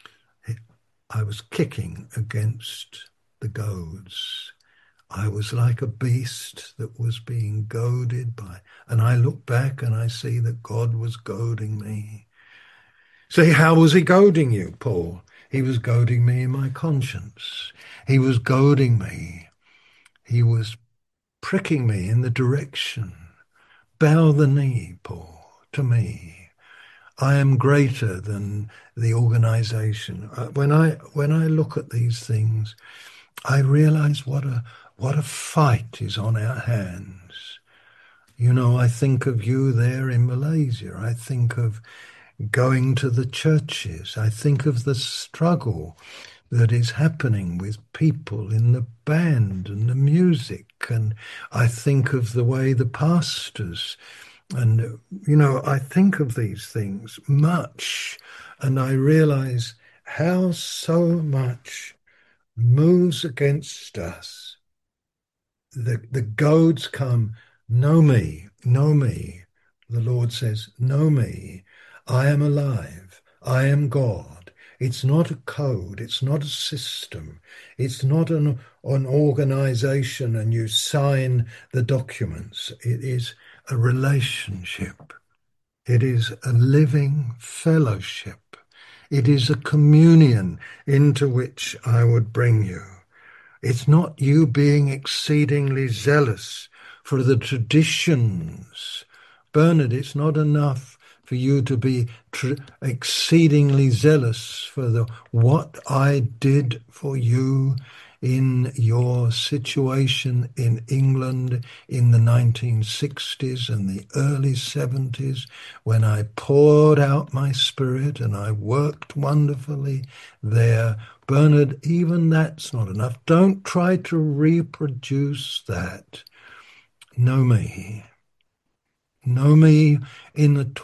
I was kicking against the goads. I was like a beast that was being goaded by, and I look back and I see that God was goading me. See, how was he goading you, Paul? He was goading me in my conscience. He was goading me. He was pricking me in the direction. Bow the knee, Paul, to me. I am greater than the organization. When I look at these things, I realize what a fight is on our hands. You know, I think of you there in Malaysia. I think of going to the churches. I think of the struggle that is happening with people in the band and the music. And I think of the way the pastors, and, you know, I think of these things much, and I realize how so much moves against us. The goads come, know me, know me. The Lord says, know me. I am alive. I am God. It's not a code. It's not a system. It's not an organization and you sign the documents. It is a relationship. It is a living fellowship. It is a communion into which I would bring you. It's not you being exceedingly zealous for the traditions. Bernard, it's not enough for you to be exceedingly zealous for what I did for you in your situation in England in the 1960s and the early 70s, when I poured out my spirit and I worked wonderfully there. Bernard, even that's not enough. Don't try to reproduce that. Know me. Know me in the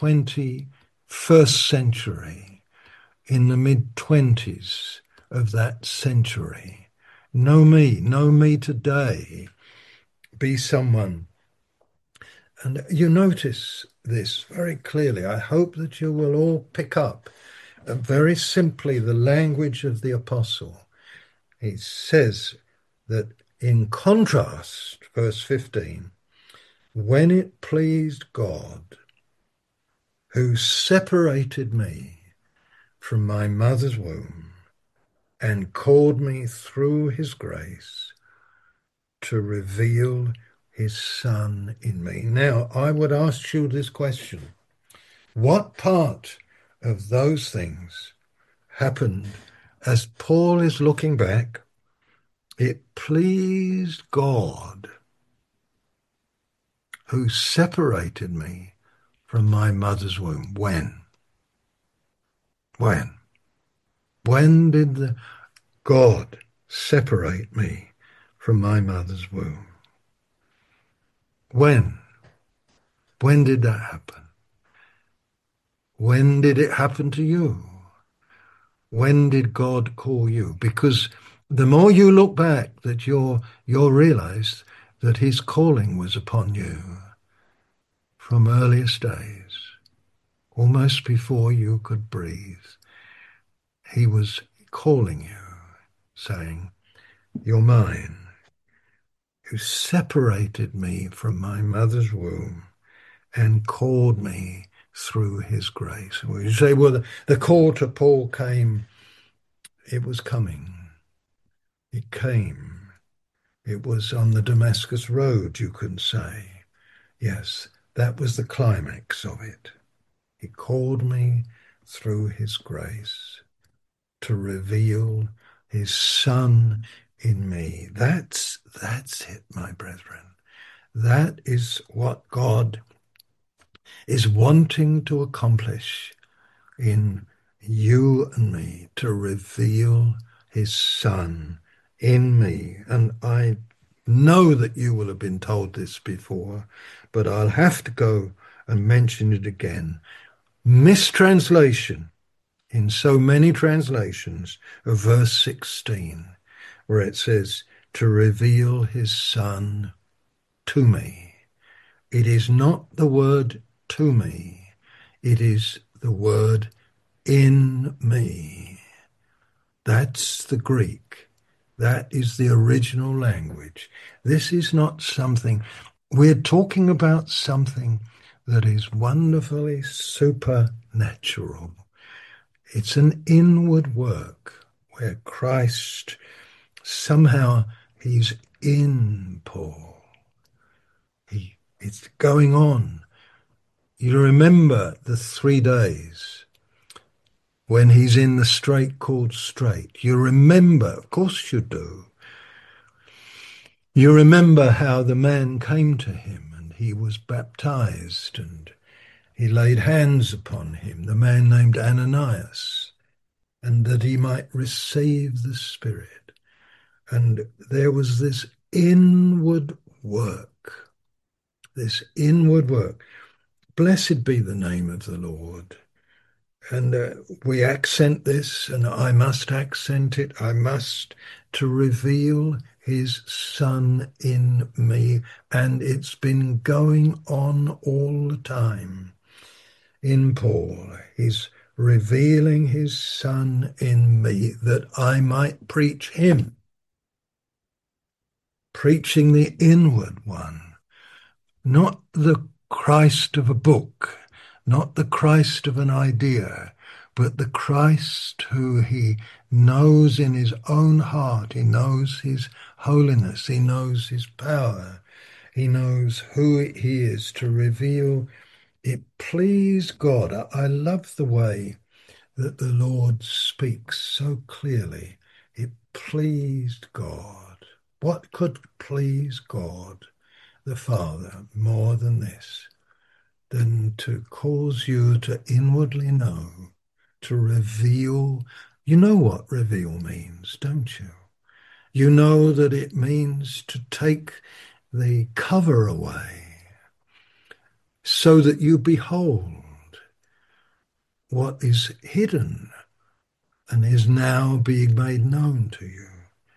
21st century, in the mid-20s of that century. Know me today. Be someone. And you notice this very clearly. I hope that you will all pick up very simply the language of the apostle. He says that in contrast, verse 15, when it pleased God, who separated me from my mother's womb and called me through his grace to reveal his Son in me. Now, I would ask you this question. What part of those things happened as Paul is looking back? It pleased God who separated me from my mother's womb. When? When? When did the God separate me from my mother's womb? When? When did that happen? When did it happen to you? When did God call you? Because the more you look back, that you'll realize that his calling was upon you from earliest days, almost before you could breathe. He was calling you, saying, "You're mine," who separated me from my mother's womb and called me through his grace. Well, you say, well, the call to Paul came, it was coming. It came. It was on the Damascus Road, you can say. Yes, that was the climax of it. He called me through his grace to reveal his Son in me. That's it, my brethren. That is what God is wanting to accomplish in you and me, to reveal his Son in me. And I know that you will have been told this before, but I'll have to go and mention it again. Mistranslation in so many translations of verse 16, where it says, to reveal his Son to me. It is not the word to me, it is the word in me. That's the Greek. That is the original language. This is not something, we're talking about something that is wonderfully supernatural. It's an inward work where Christ, somehow he's in Paul. It's going on. You remember the 3 days when he's in the strait called Strait. You remember, of course you do. You remember how the man came to him and he was baptized and he laid hands upon him, the man named Ananias, and that he might receive the Spirit. And there was this inward work, this inward work. Blessed be the name of the Lord. And we accent this, and I must accent it. I must, to reveal his Son in me. And it's been going on all the time. In Paul, he's revealing his Son in me that I might preach him. Preaching the inward one, not the Christ of a book, not the Christ of an idea, but the Christ who he knows in his own heart. He knows his holiness. He knows his power. He knows who he is, to reveal. It pleased God. I love the way that the Lord speaks so clearly. It pleased God. What could please God the Father more than this? Than to cause you to inwardly know, to reveal. You know what reveal means, don't you? You know that it means to take the cover away so that you behold what is hidden and is now being made known to you.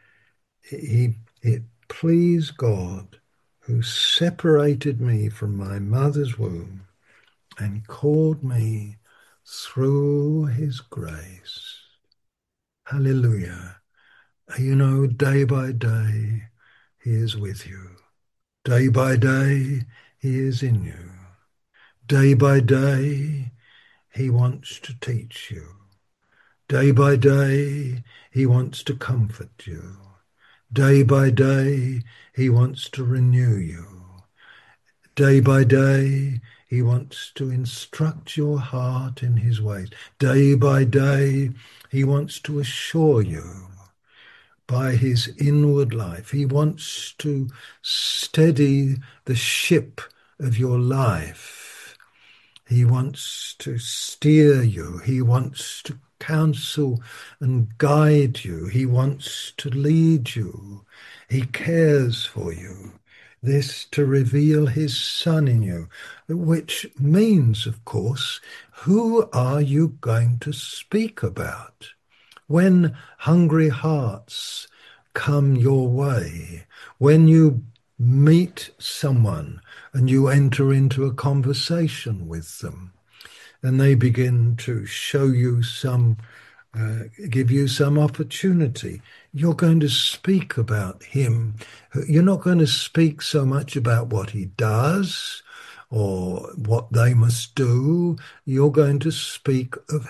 It pleased God who separated me from my mother's womb and called me through his grace. Hallelujah. You know, day by day, he is with you. Day by day, he is in you. Day by day, he wants to teach you. Day by day, he wants to comfort you. Day by day, he wants to renew you. Day by day, he wants to instruct your heart in his ways. Day by day, he wants to assure you by his inward life. He wants to steady the ship of your life. He wants to steer you. He wants to counsel and guide you. He wants to lead you. He cares for you. This to reveal his Son in you, which means, of course, who are you going to speak about? When hungry hearts come your way, when you meet someone and you enter into a conversation with them, and they begin to show you give you some opportunity, you're going to speak about him. You're not going to speak so much about what he does or what they must do. You're going to speak of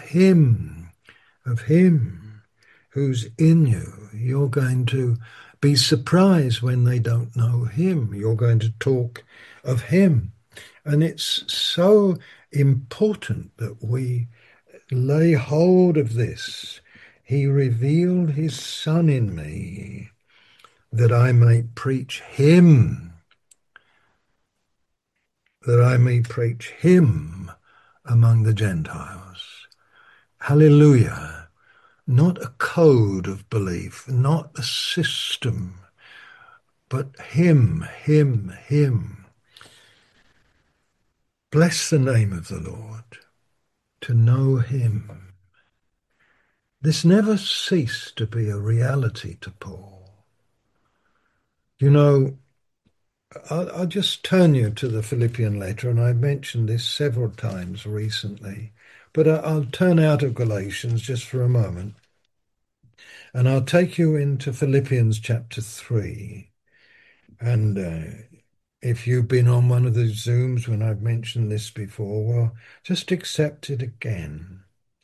him who's in you. You're going to be surprised when they don't know him. You're going to talk of him. And it's so important that we lay hold of this. He revealed his Son in me that I may preach him, that I may preach him among the Gentiles. Hallelujah. Not a code of belief, not a system, but him, him, him. Bless the name of the Lord, to know him. This never ceased to be a reality to Paul. You know, I'll just turn you to the Philippian letter, and I've mentioned this several times recently, but I'll turn out of Galatians just for a moment, and I'll take you into Philippians chapter 3. And if you've been on one of the Zooms when I've mentioned this before, well, just accept it again.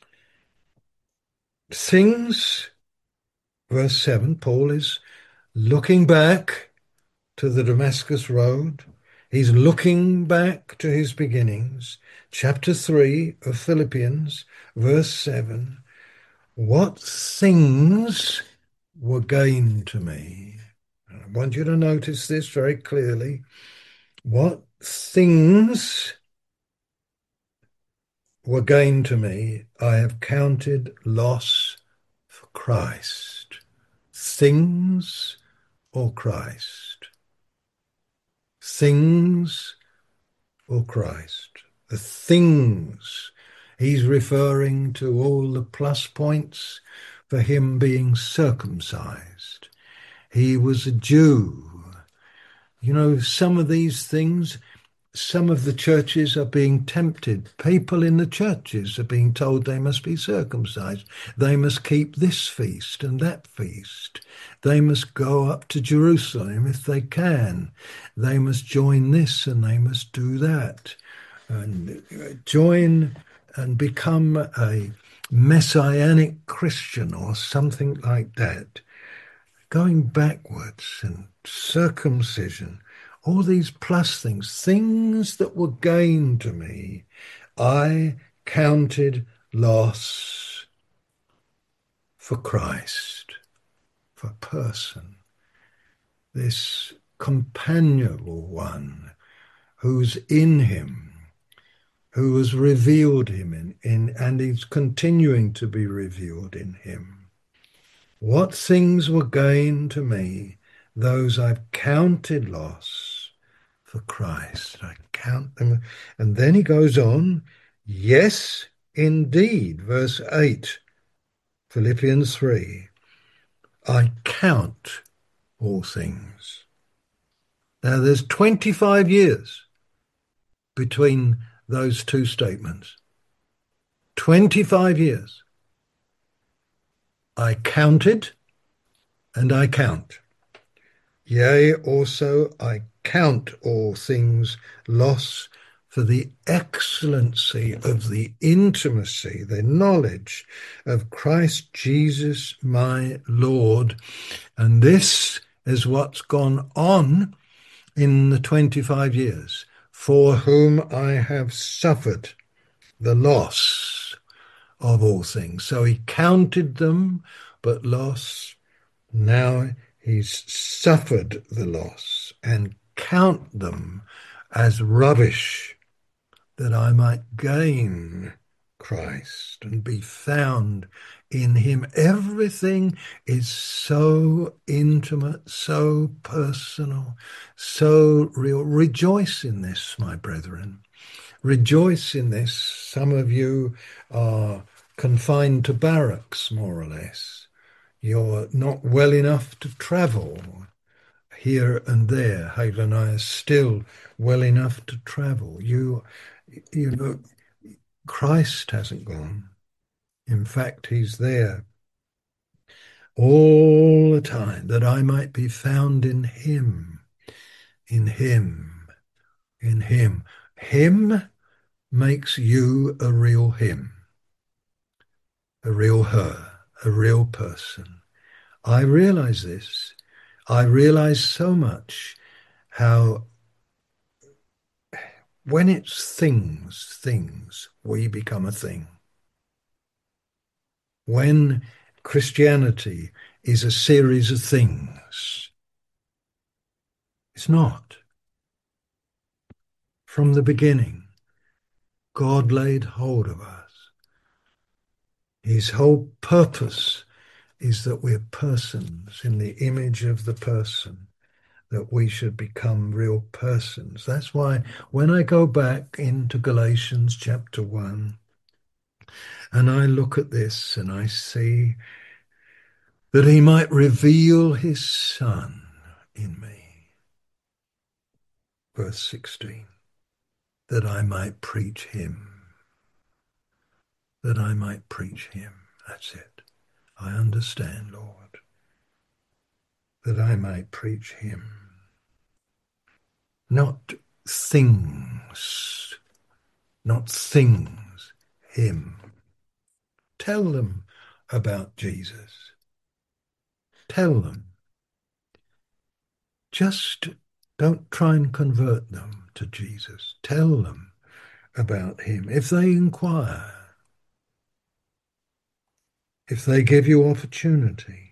Things, verse 7, Paul is looking back to the Damascus Road. He's looking back to his beginnings. Chapter 3 of Philippians, verse 7. What things were gained to me? I want you to notice this very clearly. What things were gained to me, I have counted loss for Christ. Things or Christ? Things or Christ? The things, he's referring to all the plus points for him being circumcised. He was a Jew. You know, some of these things, some of the churches are being tempted. People in the churches are being told they must be circumcised. They must keep this feast and that feast. They must go up to Jerusalem if they can. They must join this and they must do that. And join and become a messianic Christian or something like that. Going backwards and circumcision, all these plus things, things that were gained to me, I counted loss for Christ, for person, this companionable one who's in him, who has revealed him in and is continuing to be revealed in him. What things were gained to me, those I've counted loss for Christ. I count them. And then he goes on, yes, indeed, verse 8, Philippians 3, I count all things. Now there's 25 years between those two statements. 25 years. I counted and I count. Yea, also I count all things loss for the excellency of the intimacy, the knowledge of Christ Jesus my Lord. And this is what's gone on in the 25 years, for whom I have suffered the loss of all things. So he counted them, but loss. Now he's suffered the loss and count them as rubbish, that I might gain Christ and be found in him. Everything is so intimate, so personal, so real. Rejoice in this, my brethren. Rejoice in this. Some of you are confined to barracks, more or less. You're not well enough to travel here and there. Hale and I are still well enough to travel. You know, Christ hasn't gone. In fact, he's there all the time, that I might be found in him, in him, in him. Him makes you a real him, a real her, a real person. I realize this. I realize so much how when it's things, we become a thing. When Christianity is a series of things, it's not. From the beginning, God laid hold of us. His whole purpose is that we're persons in the image of the person, that we should become real persons. That's why when I go back into Galatians chapter 1 and I look at this and I see that he might reveal his Son in me, verse 16, that I might preach him, that I might preach him. That's it. I understand, Lord, that I might preach him. Not things, not things, him. Tell them about Jesus. Tell them. Just don't try and convert them to Jesus. Tell them about him. If they inquire, if they give you opportunity.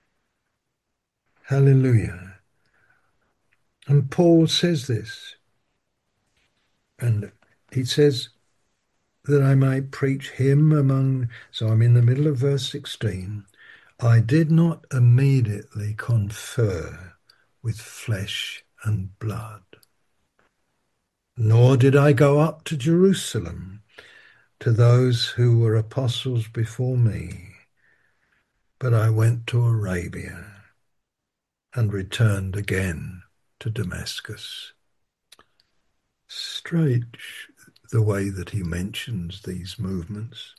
Hallelujah. And Paul says this, and he says that I might preach him among, so I'm in the middle of verse 16. I did not immediately confer with flesh and blood, nor did I go up to Jerusalem to those who were apostles before me, but I went to Arabia and returned again to Damascus. Strange the way that he mentions these movements.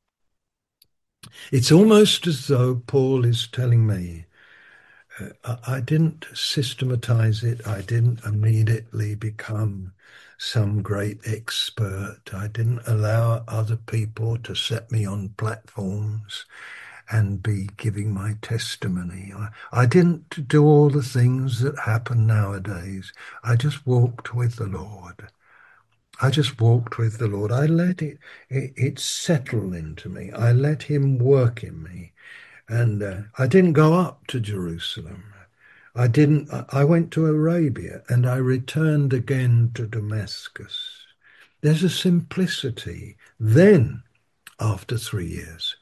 It's almost as though Paul is telling me, I didn't systematize it. I didn't immediately become some great expert. I didn't allow other people to set me on platforms and be giving my testimony. I didn't do all the things that happen nowadays. I just walked with the Lord. I just walked with the Lord. I let it settle into me. I let him work in me. And I didn't go up to Jerusalem. I went to Arabia and I returned again to Damascus. There's a simplicity. Then, after 3 years,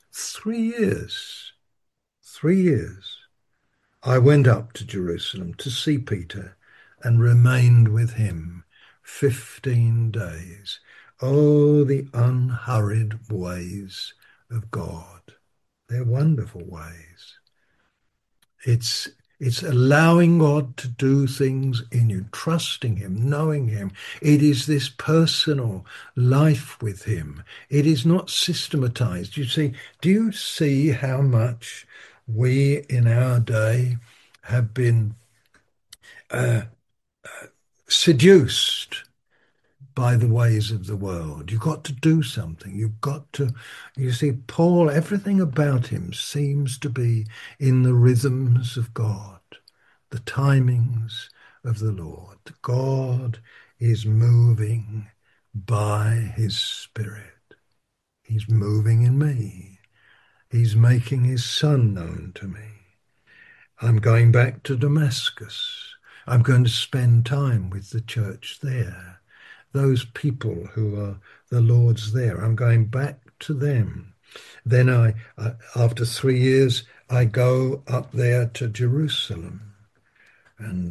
3 years, I went up to Jerusalem to see Peter and remained with him 15 days. Oh, the unhurried ways of God. They're wonderful ways. It's It's allowing God to do things in you, trusting Him, knowing Him. It is this personal life with Him. It is not systematized. You see, do you see how much we in our day have been uh, seduced by the ways of the world? You've got to do something. You've got to, you see, Paul, everything about him seems to be in the rhythms of God, the timings of the Lord. God is moving by his Spirit. He's moving in me. He's making his Son known to me. I'm going back to Damascus. I'm going to spend time with the church there. Those people who are the Lord's there, I'm going back to them. Then after 3 years, I go up there to Jerusalem, and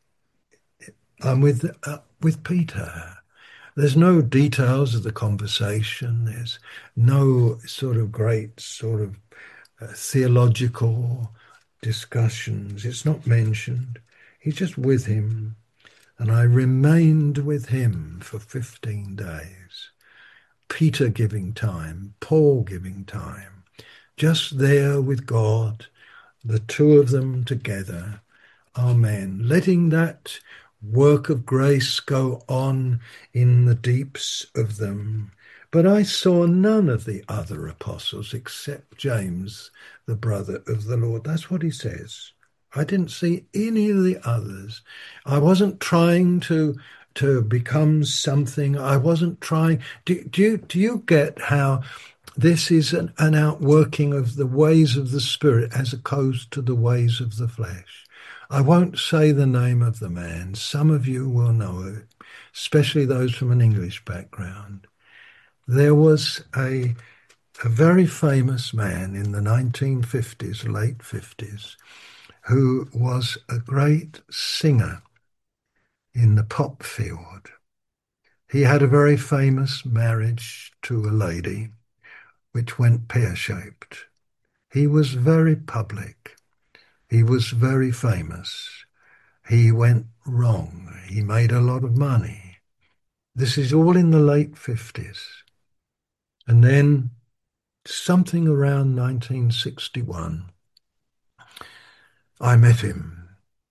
I'm with Peter. There's no details of the conversation. There's no sort of great sort of theological discussions. It's not mentioned. He's just with him. And I remained with him for 15 days. Peter giving time, Paul giving time, just there with God, the two of them together. Amen. Letting that work of grace go on in the deeps of them. But I saw none of the other apostles except James, the brother of the Lord. That's what he says. I didn't see any of the others. I wasn't trying to become something. I wasn't trying. Do you get how this is an outworking of the ways of the Spirit as opposed to the ways of the flesh? I won't say the name of the man. Some of you will know it, especially those from an English background. There was a very famous man in the 1950s, late 50s, who was a great singer in the pop field. He had a very famous marriage to a lady which went pear-shaped. He was very public. He was very famous. He went wrong. He made a lot of money. This is all in the late 50s. And then something around 1961, I met him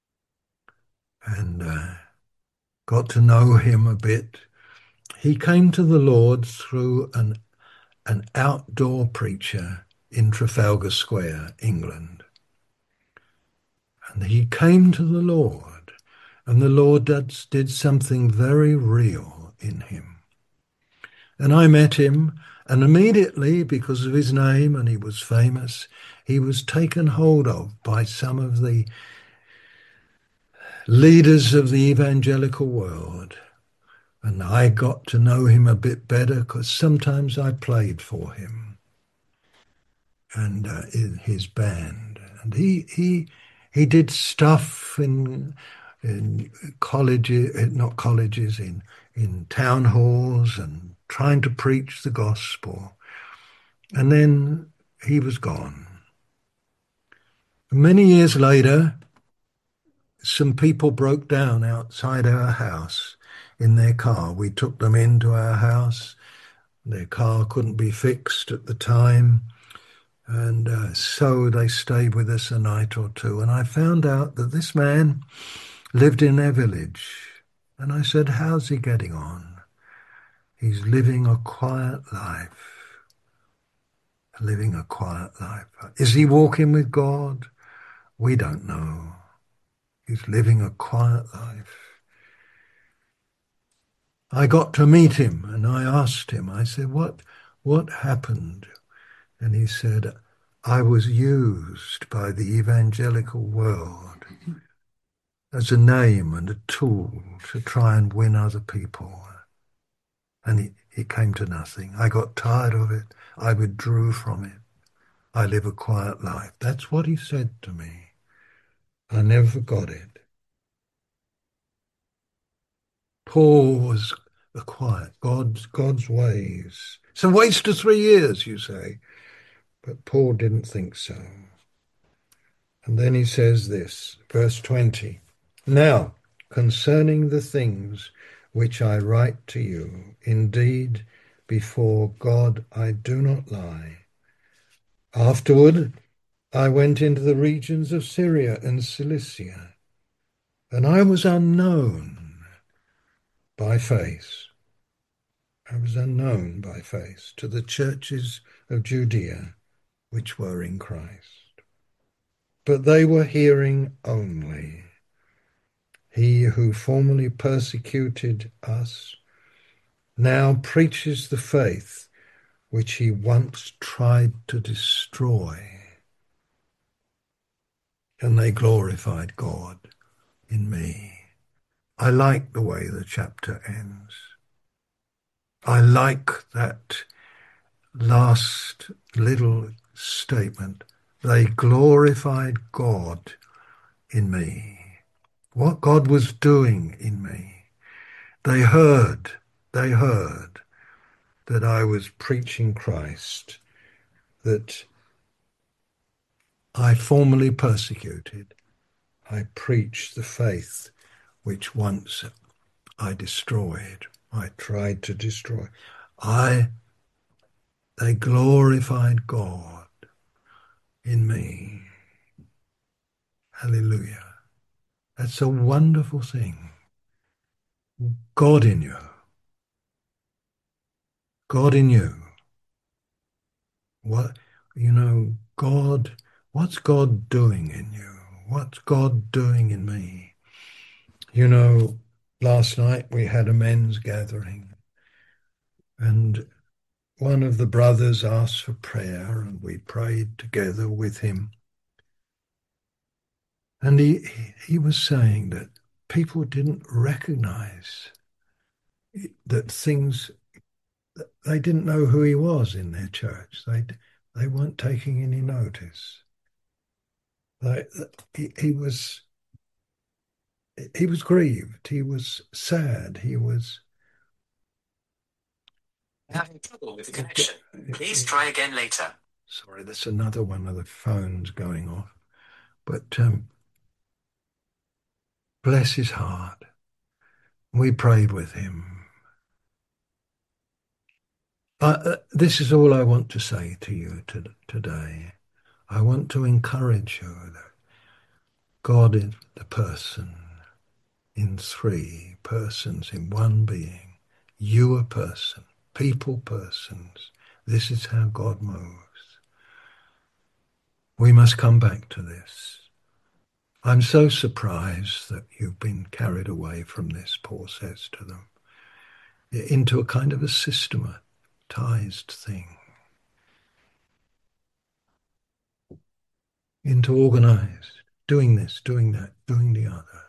and got to know him a bit. He came to the Lord through an outdoor preacher in Trafalgar Square, England. And he came to the Lord, and the Lord did something very real in him. And I met him, and immediately, because of his name, and he was famous, he was taken hold of by some of the leaders of the evangelical world. And I got to know him a bit better because sometimes I played for him and in his band. And he did stuff in colleges, not colleges, in town halls and trying to preach the gospel. And then he was gone. Many years later, some people broke down outside our house in their car. We took them into our house. Their car couldn't be fixed at the time. And so they stayed with us a night or two. And I found out that this man lived in their village. And I said, how's he getting on? He's living a quiet life. Living a quiet life. Is he walking with God? We don't know. He's living a quiet life. I got to meet him and I asked him, I said, what happened? And he said, I was used by the evangelical world as a name and a tool to try and win other people. And it came to nothing. I got tired of it. I withdrew from it. I live a quiet life. That's what he said to me. I never forgot it. Paul was a quiet, God's ways. It's a waste of 3 years, you say. But Paul didn't think so. And then he says this, verse 20. Now, concerning the things which I write to you, indeed, before God I do not lie. Afterward, I went into the regions of Syria and Cilicia, and I was unknown by face. I was unknown by face to the churches of Judea which were in Christ. But they were hearing only. He who formerly persecuted us now preaches the faith which he once tried to destroy. And they glorified God in me. I like the way the chapter ends. I like that last little statement. They glorified God in me. What God was doing in me. They heard that I was preaching Christ, that I formerly persecuted. I preached the faith which once I destroyed. I tried to destroy. They glorified God in me. Hallelujah. That's a wonderful thing. God in you. God in you. What, God, what's God doing in you? What's God doing in me? Last night we had a men's gathering, and one of the brothers asked for prayer, and we prayed together with him. And he was saying that people didn't recognize that things, they didn't know who he was in their church. They weren't taking any notice. They, he was grieved. He was sad. He was Having trouble with the connection. Please try again later. sorry. That's another one of the phones going off. But bless his heart. We prayed with him. This is all I want to say to you today. I want to encourage you that God is the person in three persons in one being. You a person, people persons. This is how God moves. We must come back to this. I'm so surprised that you've been carried away from this, Paul says to them, into a kind of a systematized thing, into organized, doing this, doing that, doing the other.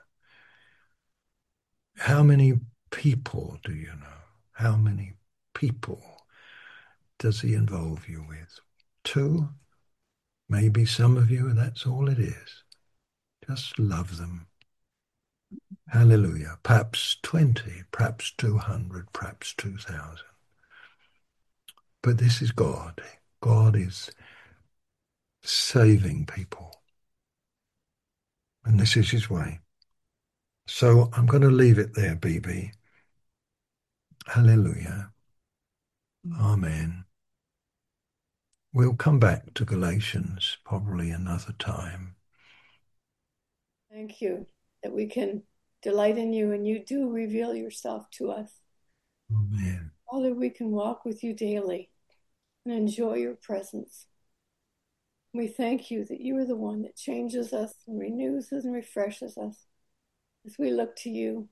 How many people do you know? How many people does he involve you with? Two? Maybe some of you, that's all it is. Just love them. Hallelujah. Perhaps 20, perhaps 200, perhaps 2,000. But this is God. God is saving people. And this is his way. So I'm going to leave it there, BB. Hallelujah. Amen. We'll come back to Galatians probably another time. Thank you that we can delight in you and you do reveal yourself to us. Amen. Father, we can walk with you daily and enjoy your presence. We thank you that you are the one that changes us and renews us and refreshes us as we look to you.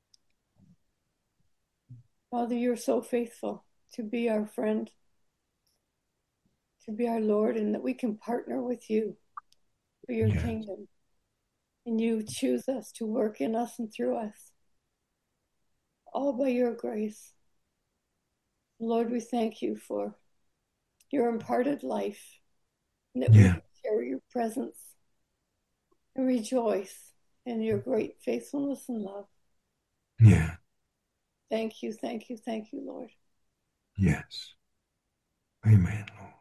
Father, you're so faithful to be our friend, to be our Lord, and that we can partner with you for your kingdom. And you choose us to work in us and through us, all by your grace. Lord, we thank you for your imparted life, and that we can share your presence and rejoice in your great faithfulness and love. Yeah. Thank you, thank you, thank you, Lord. Yes. Amen, Lord.